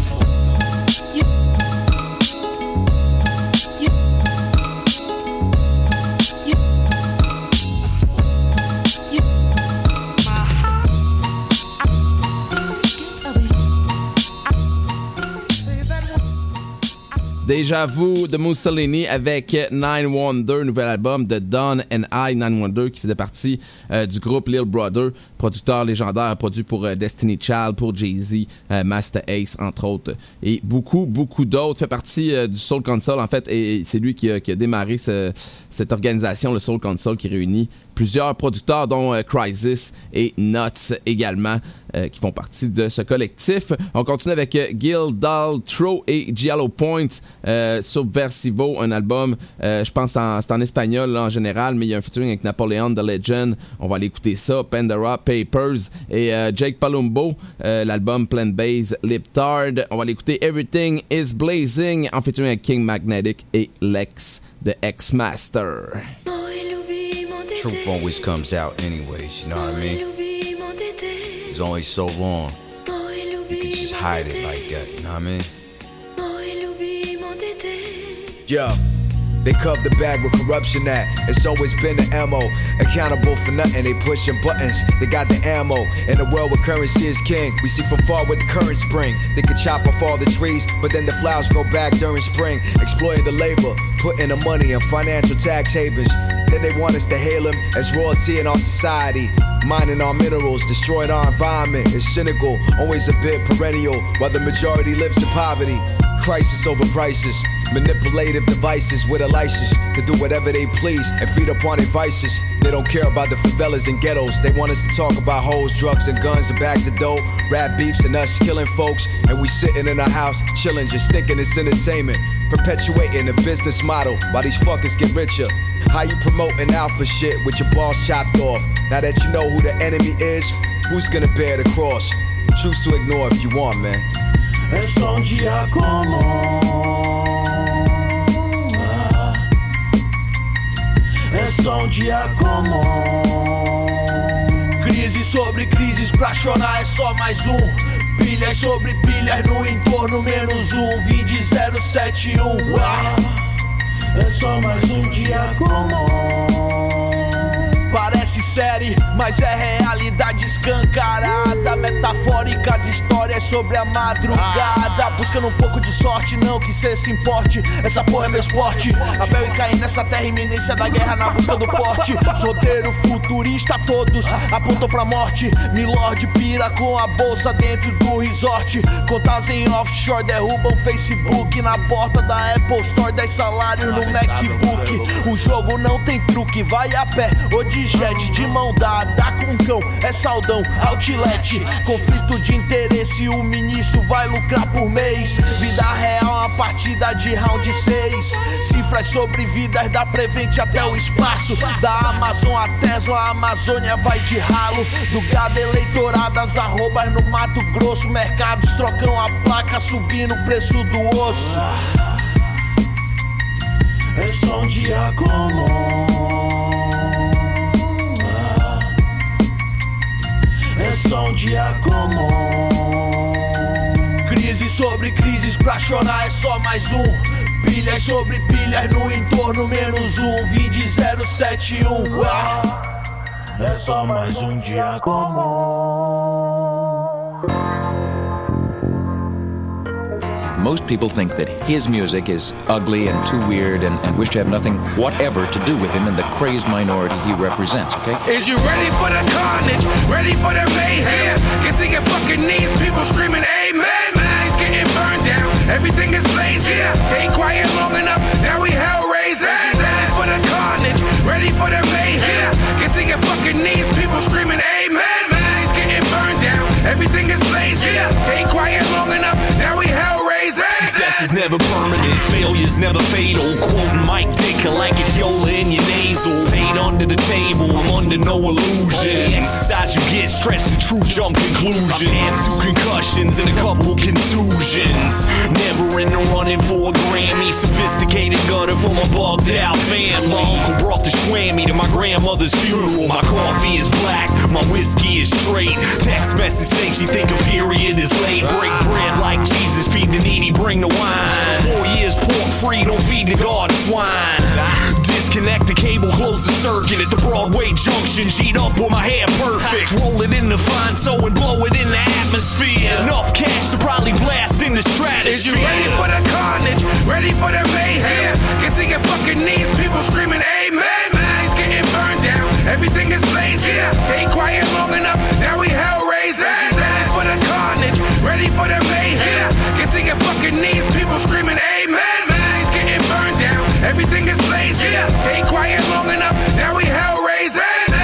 Déjà Vu de Mussolini avec Nine Wonder, nouvel album de Don and I. Nine Wonder qui faisait partie euh, du groupe Lil Brother, producteur légendaire, produit pour euh, Destiny Child, pour Jay-Z, euh, Master Ace entre autres, et beaucoup beaucoup d'autres. Fait partie euh, du Soul Council en fait, et c'est lui qui a, qui a démarré ce, cette organisation, le Soul Council, qui réunit plusieurs producteurs dont euh, Crisis et Nuts également, euh, qui font partie de ce collectif. On continue avec euh, Gil Daltro et Giallo Point, euh, Subversivo, un album, euh, je pense en, c'est en espagnol là, en général, mais il y a un featuring avec Napoleon the Legend. On va aller écouter ça. Pandora Papers et euh, Jake Palumbo, euh, l'album Plant Base Liptard. On va aller écouter Everything is Blazing en featuring avec King Magnetic et Lex the X-Master. Truth always comes out anyways, you know what I mean? It's only so long you can just hide it like that, you know what I mean? Yo, they cover the bag with corruption at. It's always been the M O. Accountable for nothing, they pushing buttons. They got the ammo. In a world where currency is king, we see from far where the currents bring. They could chop off all the trees, but then the flowers grow back during spring. Exploiting the labor, putting the money in financial tax havens. Then they want us to hail them as royalty in our society. Mining our minerals, destroying our environment. It's cynical, always a bit perennial, while the majority lives in poverty. Crisis over prices, manipulative devices with a license to do whatever they please and feed upon their vices. They don't care about the favelas and ghettos. They want us to talk about hoes, drugs and guns and bags of dope, rap beefs and us killing folks, and we sitting in our house chilling, just thinking it's entertainment, perpetuating the business model while these fuckers get richer. How you promoting alpha shit with your balls chopped off? Now that you know who the enemy is, who's gonna bear the cross? Choose to ignore if you want, man. É só um dia comum. É só um dia comum. Crise sobre crises pra chorar é só mais um. Pilhas sobre pilhas no entorno menos um. Vinde zero sete um. Ah, é só mais um dia comum. Parece série, mas é realidade escancarada. Metafóricas histórias sobre a madrugada. Buscando um pouco de sorte, não que cê se importe. Essa porra é meu esporte. Abel e Caim nessa terra, iminência da guerra na busca do porte. Roteiro futurista, todos apontam pra morte. Milord pira com a bolsa dentro do resort. Contas em offshore derrubam Facebook. Na porta da Apple Store, dez salários no MacBook. O jogo não tem truque, vai a pé ou de jet, de mão dada com cão, é saudão, outlet. Conflito de interesse, o ministro vai lucrar por mês. Vida real, uma partida de round seis. Cifras sobre vidas da Prevent até o espaço. Da Amazon a Tesla, a Amazônia vai de ralo. Do gado eleitoradas, arrobas no Mato Grosso. Mercados trocam a placa, subindo o preço do osso. É só um dia comum. É só um dia comum. Crise sobre crises pra chorar é só mais um. Pilhas sobre pilhas no entorno menos um. Vinde zero sete um. Ah, é só mais um dia comum. Most people think that his music is ugly and too weird and, and wish to have nothing whatever to do with him and the crazed minority he represents, okay? Is you ready for the carnage? Ready for the mayhem? Get to your fucking knees, people screaming amen. Cities getting burned down, everything is blazing. Stay quiet long enough, now we hell raising. Ready for the carnage? Ready for the mayhem? Get to your fucking knees, people screaming amen. Cities getting burned down, everything is blazing. Stay quiet long enough, now we hell raising. Success is never permanent, failure's never fatal. Quoting Mike Dicker like it's Yola in your nasal. Paid under the table, I'm under no illusion. Exercise you get, stress the true jump conclusion. Two concussions and a couple contusions. Never in the running for a Grammy. Sophisticated gunner from a bugged out fam. My uncle brought the Schwammy to my grandmother's funeral. My coffee is black, my whiskey is straight. Text message saying she think a period is late. Break bread like Jesus, feed the needy, bring the wine. Four years pork free, don't feed the God swine. Disconnect the cable, close the circuit at the Broadway junction. G'd up with my hair perfect. Roll it in the fine toe and blow it in the atmosphere. Enough cash to probably blast in the stratosphere. Is you ready for the carnage? Ready for the mayhem? Get to your fucking knees, people screaming amen. Cities getting burned down, everything is blazing. Stay quiet long enough, now we hell raising. Ready for the carnage? Ready for the mayhem? Get to your fucking knees, people screaming amen. Cities getting burned down, everything is blazing. Stay quiet long enough, now we hell raising.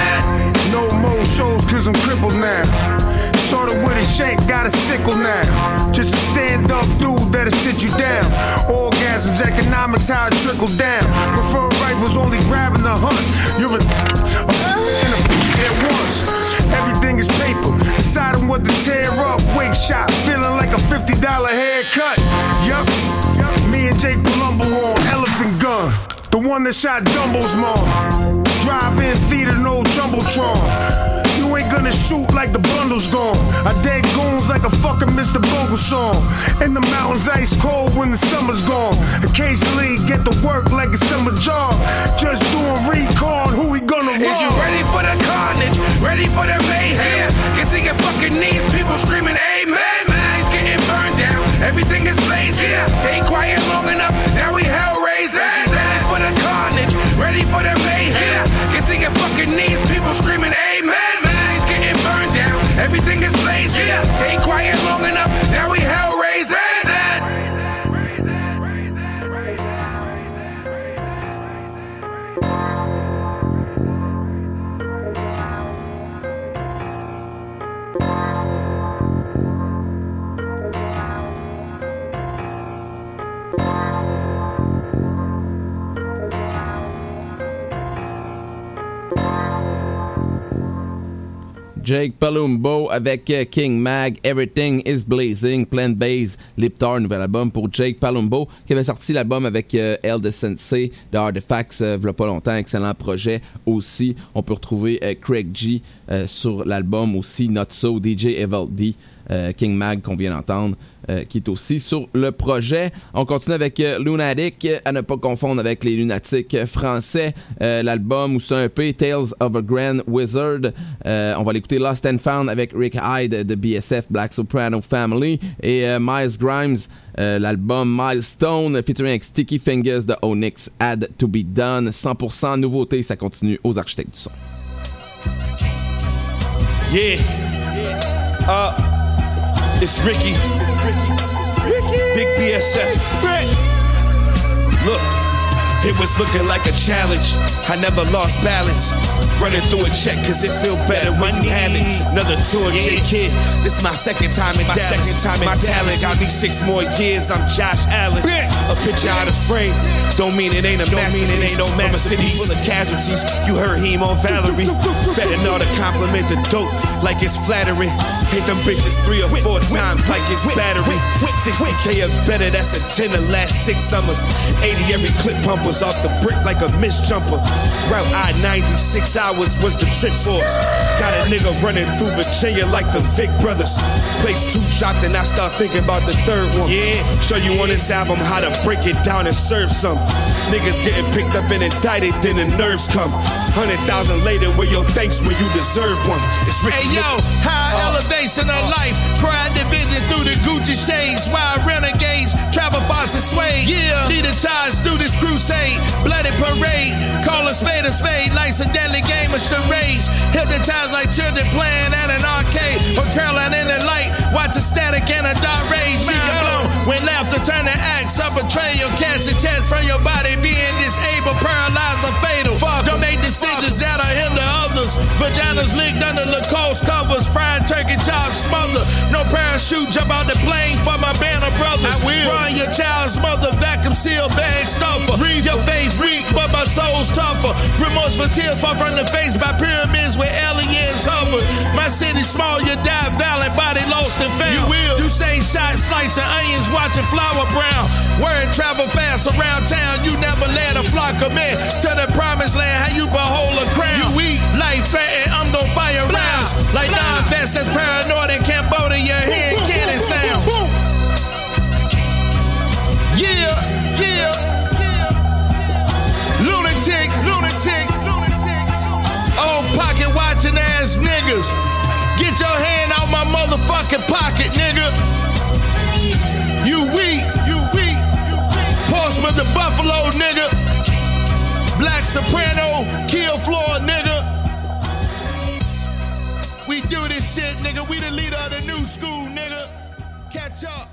No more shows cause I'm crippled now. Started with a shank, got a sickle now. Just a stand up dude that'll sit you down. Orgasms, economics, how it trickle down. Prefer rifles, only grabbing the hunt. You're a, a and a at once. Everything is paper. Deciding what to tear up. Wake shot, feeling like a fifty dollar haircut. Yup. Me and Jake Palumbo on Elephant Gun. The one that shot Dumbo's mom. Drive-in theater, no Jumbotron. You ain't gonna shoot like the bundle's gone. I dead goons like a fucking Mister Bogle song. In the mountains, ice cold when the summer's gone. Occasionally get to work like a summer job. Just doing recon, who we gonna rob? Is you ready for the carnage? Ready for the mayhem? Get to your fucking knees, people screaming amen. Cities getting burned down, everything is blazing. Stay quiet long enough, now we hell raising. Ready for the carnage? Ready for the mayhem? Get to your fucking knees, people screaming amen. Cities getting burned down, everything is blazing. Stay quiet long enough, now we hell raising. Jake Palumbo avec King Mag, Everything is Blazing, Plant Base, Liptar, nouvel album pour Jake Palumbo, qui avait sorti l'album avec euh, El de Sensei de Artifacts euh, il y a pas longtemps, excellent projet aussi. On peut retrouver euh, Craig G euh, sur l'album aussi, Not So, D J Evaldi. Euh, King Mag qu'on vient d'entendre euh, qui est aussi sur le projet. On continue avec euh, Lunatic, à ne pas confondre avec les Lunatiques français. Euh, l'album ou c'est un E P, Tales of a Grand Wizard. Euh, on va l'écouter Lost and Found avec Rick Hyde de B S F, Black Soprano Family, et euh, Miles Grimes, euh, l'album Milestone featuring avec Sticky Fingers de Onyx, Had to Be Done. cent pour cent nouveauté, ça continue aux Architectes du Son. Yeah. Uh It's Ricky. Ricky. Big B S F. Look, it was looking like a challenge. I never lost balance. Running through a check cause it feel better when you have it. Another tour, yeah. J Kid. This is my second time in my Dallas. Second time in my Dallas. Talent got me six more years. I'm Josh Allen. A picture out of frame. Don't mean it ain't a don't mean it ain't no masterpiece. From a city full of casualties. You heard him on Valerie. Fentanyl to compliment the dope like it's flattering. Hit them bitches three or four times like it's battery. sixty K or better, that's a ten the last six summers. eighty every clip pumpers off the brick like a missed jumper. Route I ninety-six hours was the trip for us. Got a nigga running through Virginia like the Vic Brothers. Place two dropped and I start thinking about the third one. Yeah, show you on this album how to break it down and serve some. Niggas getting picked up and indicted, then the nerves come. Hundred thousand later, where your thanks when you deserve one. It's Ricky. Hey yo, high uh, elevation of life, pride division through the Gucci shades. Wild renegades, travel fast and sway. Yeah, lead the charge through this crusade. Bloody parade, call a spade a spade. Life's a deadly game of charades. Hypnotized like children playing at an arcade. Or curling in the light, watch a static and a dark rage. Mind blown when laughter turn to acts of betrayal. Catch a test from your body being disabled, paralyzed or fatal. Fuck, don't make decisions that'll hinder others. Vaginas licked under Lacoste covers. Fried turkey chops smothered. No parachute, jump out the plane for my band of brothers. I will run your child's mother, vacuum seal bag stuffer. Read your faith weak, but my soul's tougher. Remorse for tears fall from the face by pyramids where aliens hover. My city small, you die violent, body lost and found. You will. Do same shot, slicing onions, watching flower brown. Word travel fast around town. You never led a flock of men to the promised land. How you behold a crown? You weak, life threatened, I'm gon' fire rounds. Like non-vest that's paranoid in Cambodia, hearing cannon sounds. Yeah, yeah. Lunatic, lunatic, lunatic. Old pocket watching ass niggas. Get your hand out my motherfucking pocket, nigga. You weak, you weak. Portsmouth the Buffalo, nigga. Black Soprano, kill floor, nigga. We do this shit, nigga. We the leader of the new school, nigga. Catch up.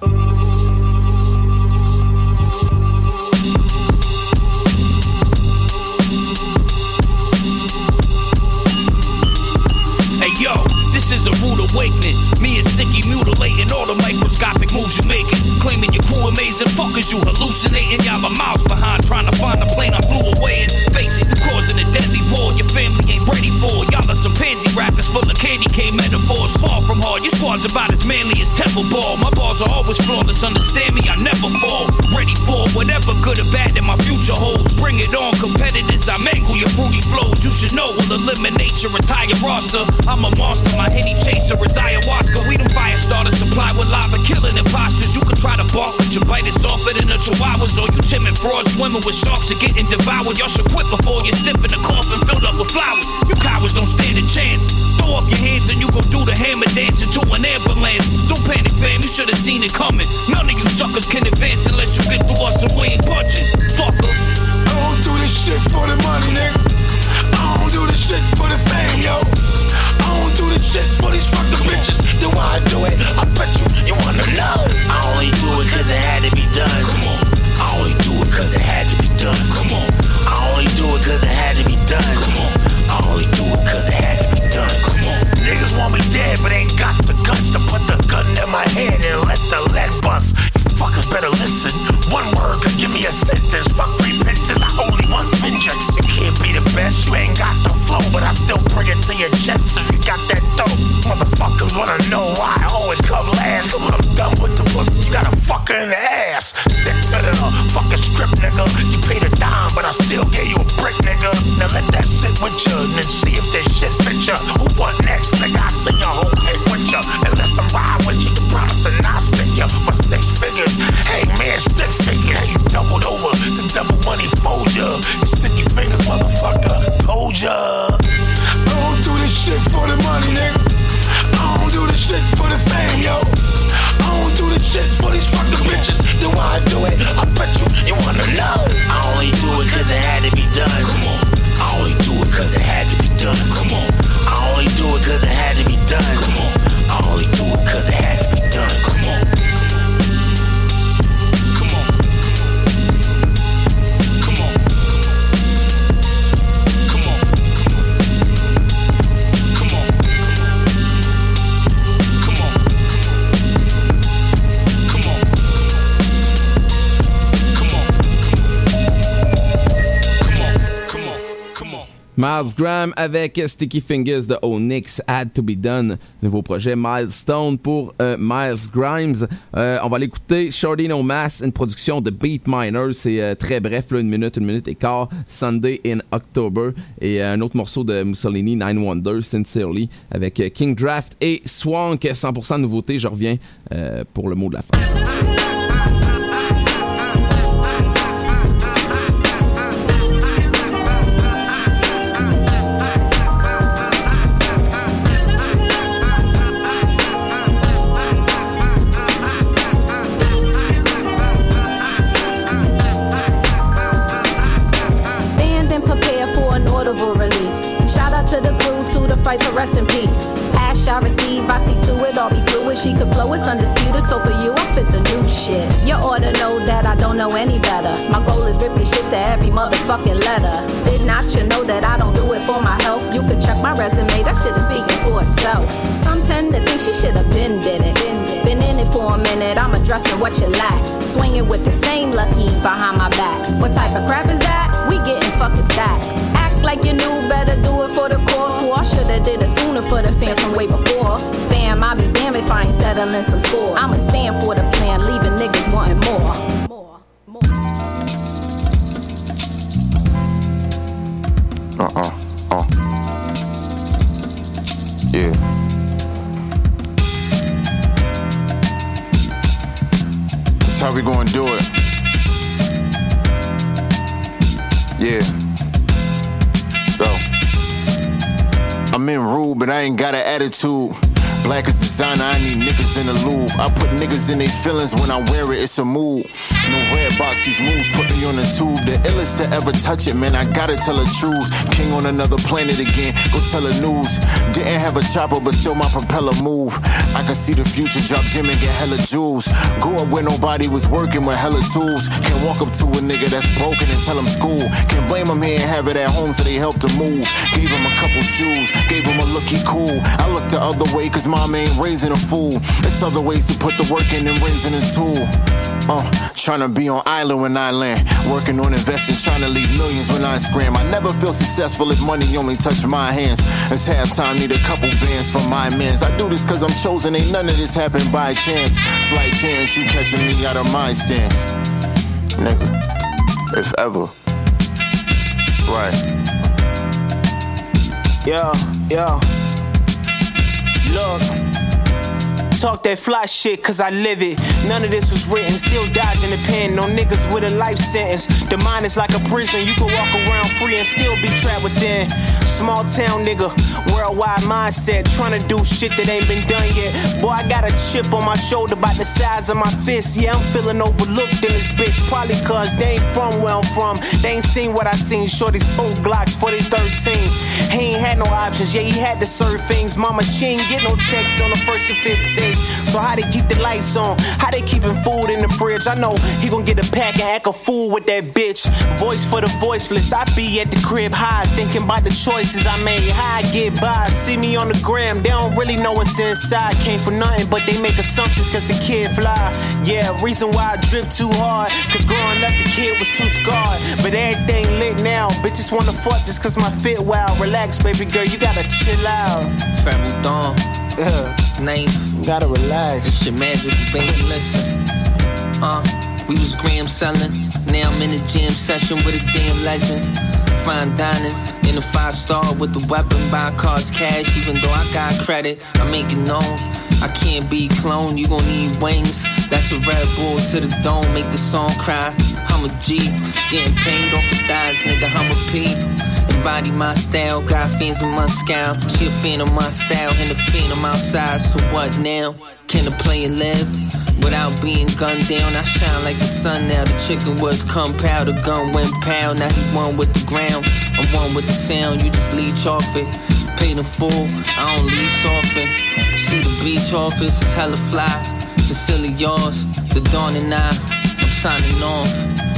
Hey yo, this is a rude awakening. Me and Sticky mutilating all the microscopic moves you making. Claiming your crew amazing, fuckers you hallucinating. Y'all are miles behind trying to find a plane I flew away in. Face it, you causing a deadly war your family ain't ready for. Y'all are some pansy rappers full of candy cane metaphors. Far from hard, your squad's about as manly as Temple Ball. My bars are always flawless, understand me, I never fall. Ready for whatever good or bad that my future holds. Bring it on, competitors, I mangle your fruity flows. You should know we'll eliminate your entire roster. I'm a monster, my henny chaser is ayahuasca. We them fire starters, supply with lava, killing imposters. You can try to bark, but your bite is softer than the chihuahuas. Or you timid frauds swimming with sharks and getting devoured. Y'all should quit before you're stiff in the coffin filled up with flowers. You cowards don't stand a chance. Throw up your hands and you gon' do the hammer dance into an ambulance. Don't panic, fam, you should've seen it coming. None of you suckers can advance unless you get through us and we ain't budging. Fuck em. I don't do this shit for the money, nigga. I don't do this shit for the fame, yo. I don't do this shit for these fucking bitches. Do I do it? I bet you, you wanna know. I only do it cause it had to be done. Come on. I only do it cause it had to be done. Come on. I only do it cause it had to be done. Come on. I only do it cause it had to be done. Come on. Niggas want me dead but ain't got the guts to put the gun in my head and let the lead bust. You fuckers better listen. One word could give me a sentence. Fuck repentance, I only want vengeance. You can't be the best, you ain't got the flow, but I still bring it to your chest if you got that dope. wanna know why I always come last. Cause when I'm done with the pussy, you gotta fuck her in the ass. Stick to the fucking script, nigga. You paid a dime, but I still gave you a brick, nigga. Now let that sit with you and then see if this shit fit you. Who want next, nigga? I sing your whole head with you. Unless I'm ride with you, the promise and I stick you for six figures. Hey man, stick figures. Hey, you doubled over to double money fold ya. You sticky fingers, motherfucker. Told ya. I don't do this shit for the money, nigga. I don't do this shit for the fame, yo. I don't do this shit for these fucking bitches. Then why I do it? I bet you, you wanna know. I only do it cause it had to be done. Come on. I only do it cause it had to be done. Come on. I only do it cause it had to be done. Come on. I only do it cause it had to be done. Come on. Come on. Come on. Come on. Come on. Come on. Come on. Come on. Come on. Come on. Miles Graham avec Sticky Fingers de Onyx, Had to Be Done, nouveau projet Milestone pour euh, Miles Grimes. Euh, on va l'écouter, Shorty No Mass, une production de Beat Miners, c'est euh, très bref, là, une minute, une minute et quart, Sunday in October, et euh, un autre morceau de Mussolini, Nine Wonder, Sincerely, avec euh, King Draft et Swank, cent pour cent nouveauté, je reviens euh, pour le mot de la fin. Fight for rest in peace. Ash I receive, I see to it, all be fluid. She could flow, it's undisputed. So for you, I spit the new shit. You ought to know that I don't know any better. My goal is rip your shit to every motherfucking letter. Did not you know that I don't do it for my health? You can check my resume, that shit is speaking for itself. Some tend to think she should have been did it. Been in it for a minute, I'm addressing what you lack. Swinging with the same lucky behind my back. What type of crap is that? We getting fucking stacks. Act like you knew better, do it for the cause. I shoulda did it sooner for the fans from way before. Fam, I'll be damned if I ain't settling some scores. I'ma stand for the plan, leaving niggas wanting more. More, more. Uh-uh, uh. Yeah. That's how we gonna do it. Yeah. Go. I'm in rude, but I ain't got an attitude. Black as designer, I need niggas in the Louvre. I put niggas in their feelings when I wear it, it's a mood. No red box, these moves put me on the tube. The illest to ever touch it, man, I gotta tell the truth. King on another planet again, go tell the news. Didn't have a chopper, but still my propeller move. I can see the future, drop gym and get hella jewels. Grew up where nobody was working with hella tools. Can't walk up to a nigga that's broken and tell him school. Can't blame him here and have it at home, so they helped him move. Gave him a couple shoes, gave him a look, he cool. I looked the other way, cause mom ain't raising a fool. There's other ways to put the work in than raising a tool. Uh, tryna be on island when I land. Working on investing, tryna leave millions when I scram. I never feel successful if money only touch my hands. It's halftime, need a couple bands from my mans. I do this cause I'm chosen, ain't none of this happen by chance. Slight chance, you catching me out of my stance. Nigga, if ever. Right. Yo, yo. Look, talk that fly shit cause I live it. None of this was written, still dodging the pen. No niggas with a life sentence. The mind is like a prison, you can walk around free and still be trapped within. Small town nigga, worldwide mindset, trying to do shit that ain't been done yet. Boy, I got a chip on my shoulder about the size of my fist. Yeah, I'm feeling overlooked in this bitch. Probably cause they ain't from where I'm from. They ain't seen what I seen. Shorty's two Glocks, forty thirteen. He ain't had no options, yeah, he had to serve things. Mama, she ain't get no checks on the first and fifteenth. So how they keep the lights on? How they keeping food in the fridge? I know he gon' get a pack and act a fool with that bitch. Voice for the voiceless. I be at the crib high, thinking about the choices I made. How I get by. See me on the gram, they don't really know what's inside. Came for nothing, but they make assumptions cause the kid fly. Yeah, reason why I drip too hard, cause growing up the kid was too scarred. But everything lit now. Bitches wanna fuck just cause my fit wild. Relax, baby girl, you gotta chill out. Frère Mouton. Yeah. ninth. Gotta relax. This shit magical, baby, listen. Uh, we was gram selling. Now I'm in the gym session with a damn legend. Fine dining in a five star with the weapon, buy cars cash. Even though I got credit, I make it known. I can't be cloned, you gon' need wings. That's a Red Bull to the dome, make the song cry. I'm a G, getting paid off of thighs, nigga, I'm a P. Embody my style, got fans in my scowl. She a fan of my style, and a fan of my outside. So what now? Can the player live without being gunned down? I shine like the sun now. The chicken was compound, the gun went pound. Now he one with the ground, I'm one with the sound. You just leech off it, paid in full, I don't lease off it. See the beach office, it's hella fly. Sincerely yours, the dawn and I, I'm signing off.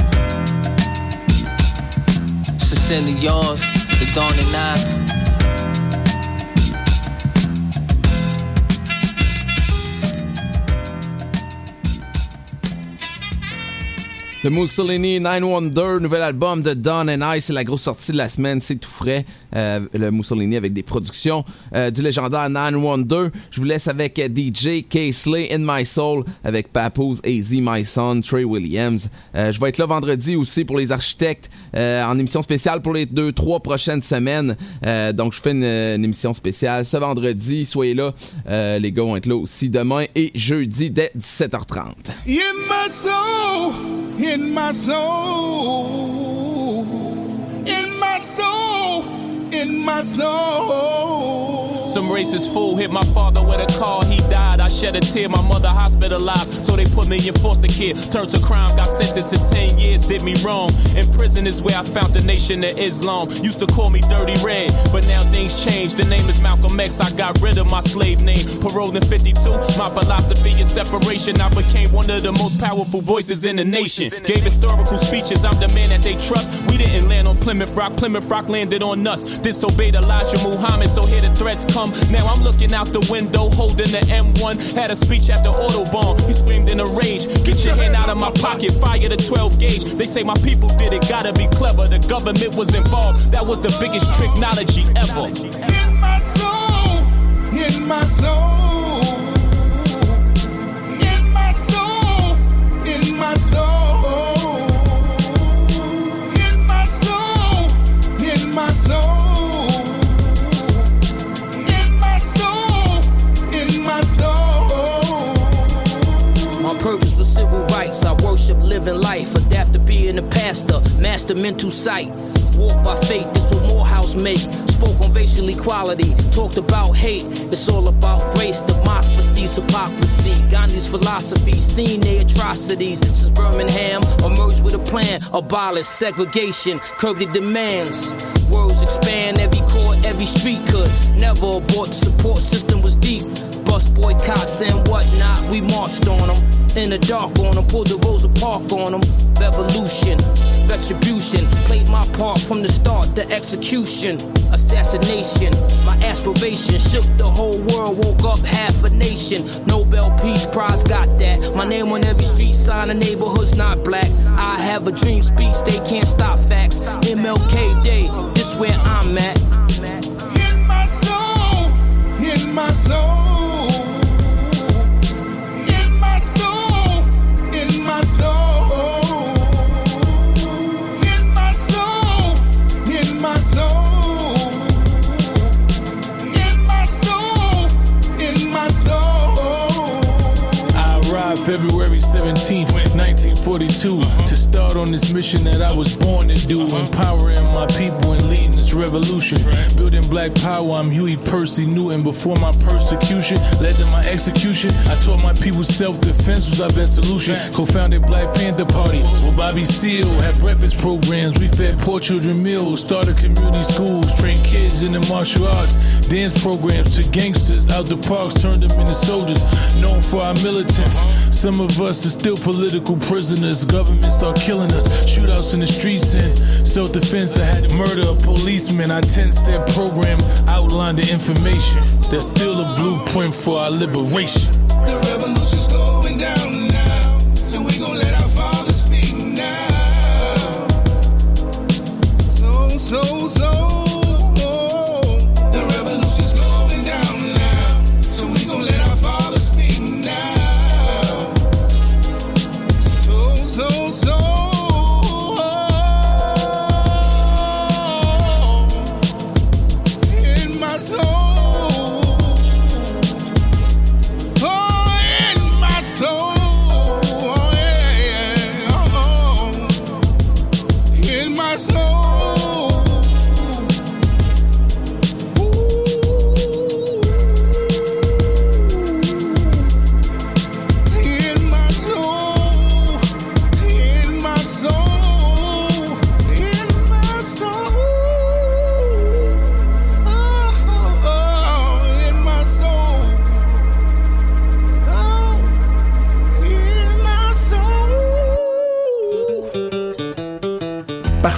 Sincerely yours, the dawn and I. The Mussolini nine Wonder, nouvel album de Don and I, c'est la grosse sortie de la semaine, c'est tout frais. Euh, le Mussolini avec des productions euh, du légendaire nine Wonder. Je vous laisse avec D J K-Slay In My Soul avec Papoose, A Z My Son, Trey Williams. Euh, je vais être là vendredi aussi pour les architectes euh, en émission spéciale pour les deux, trois prochaines semaines. Euh, donc je fais une, une émission spéciale ce vendredi. Soyez là. Euh, les gars vont être là aussi demain et jeudi dès dix-sept heures trente. In my soul, in my soul, in my soul, in my soul. Some racist fool hit my father with a car, he died. I shed a tear, my mother hospitalized. So they put me in foster care. Turned to crime, got sentenced to ten years, did me wrong. In prison is where I found the nation of Islam. Used to call me Dirty Red, but now things changed. The name is Malcolm X, I got rid of my slave name. Paroled in fifty-two, my philosophy is separation. I became one of the most powerful voices in the nation. Gave historical speeches, I'm the man that they trust. We didn't land on Plymouth Rock, Plymouth Rock landed on us. Disobeyed Elijah Muhammad, so here the threats come. Now I'm looking out the window, holding the M one. Had a speech at the Autobahn, he screamed in a rage. Get your hand out of my pocket, fire the twelve gauge. They say my people did it, gotta be clever. The government was involved, that was the biggest technology ever. In my soul, in my soul, in my soul, in my soul, in my soul, in my soul. My purpose was civil rights. I worship living life. Adapt to being a pastor. Master mental sight. Walk by faith. This what Morehouse make. Spoke on racial equality. Talked about hate. It's all about race. Democracy's hypocrisy. Gandhi's philosophy. Seen their atrocities. Since Birmingham emerged with a plan. Abolish segregation. Curb the demands. Words expand. Every court, every street could. Never abort. The support system was deep. Bus boycotts and whatnot, we marched on them. In the dark on them, pulled the Rosa Parks on them. Revolution, retribution, played my part from the start, the execution. Assassination, my aspiration, shook the whole world, woke up half a nation. Nobel Peace Prize got that. My name on every street sign, the neighborhood's not black. I have a dream speech, they can't stop facts. M L K Day, this where I'm at. In my soul, in my soul. In my soul, in my soul, in my soul, in my soul, in my soul. I arrived February seventeenth, nineteen forty-two, to start on this mission that I was born to do, empowering my people and leading this revolution. Building black power, I'm Huey Percy Newton. Before my persecution led to my execution, I taught my people self-defense was our best solution. Co-founded Black Panther Party with Bobby Seale, had breakfast programs, we fed poor children meals, started community schools, trained kids in the martial arts, dance programs to gangsters out the parks, turned them into soldiers, known for our militants. Some of us are still political prisoners, government start killing us, shootouts in the streets and self-defense. I had to murder a policeman. Our ten-step program outlined the information that's still a blueprint for our liberation. The revolution's going down now, so we gon' let our fathers speak now. So, so, so, oh. The revolution's going down now, so we gon' let our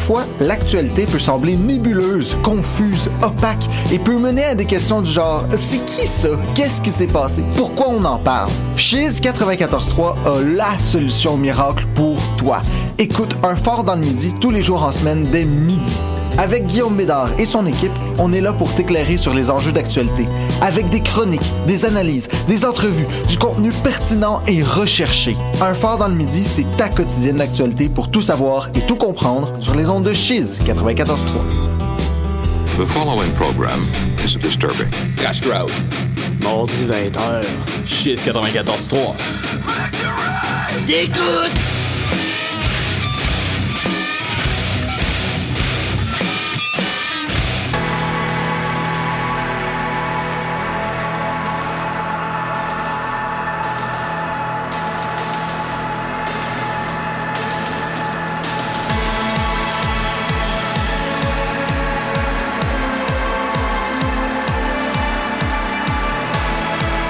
Parfois, l'actualité peut sembler nébuleuse, confuse, opaque et peut mener à des questions du genre « C'est qui ça? Qu'est-ce qui s'est passé? Pourquoi on en parle? » Chiz quatre-vingt-quatorze trois a la solution miracle pour toi. Écoute Un Fort dans le Midi tous les jours en semaine dès midi. Avec Guillaume Bédard et son équipe, on est là pour t'éclairer sur les enjeux d'actualité. Avec des chroniques, des analyses, des entrevues, du contenu pertinent et recherché. Un Fort dans le Midi, c'est ta quotidienne d'actualité pour tout savoir et tout comprendre sur les ondes de Chiz quatre-vingt-quatorze trois. The following program is disturbing. Cashcrowd. Mardi vingt heures. Chiz quatre-vingt-quatorze trois. T'écoutes!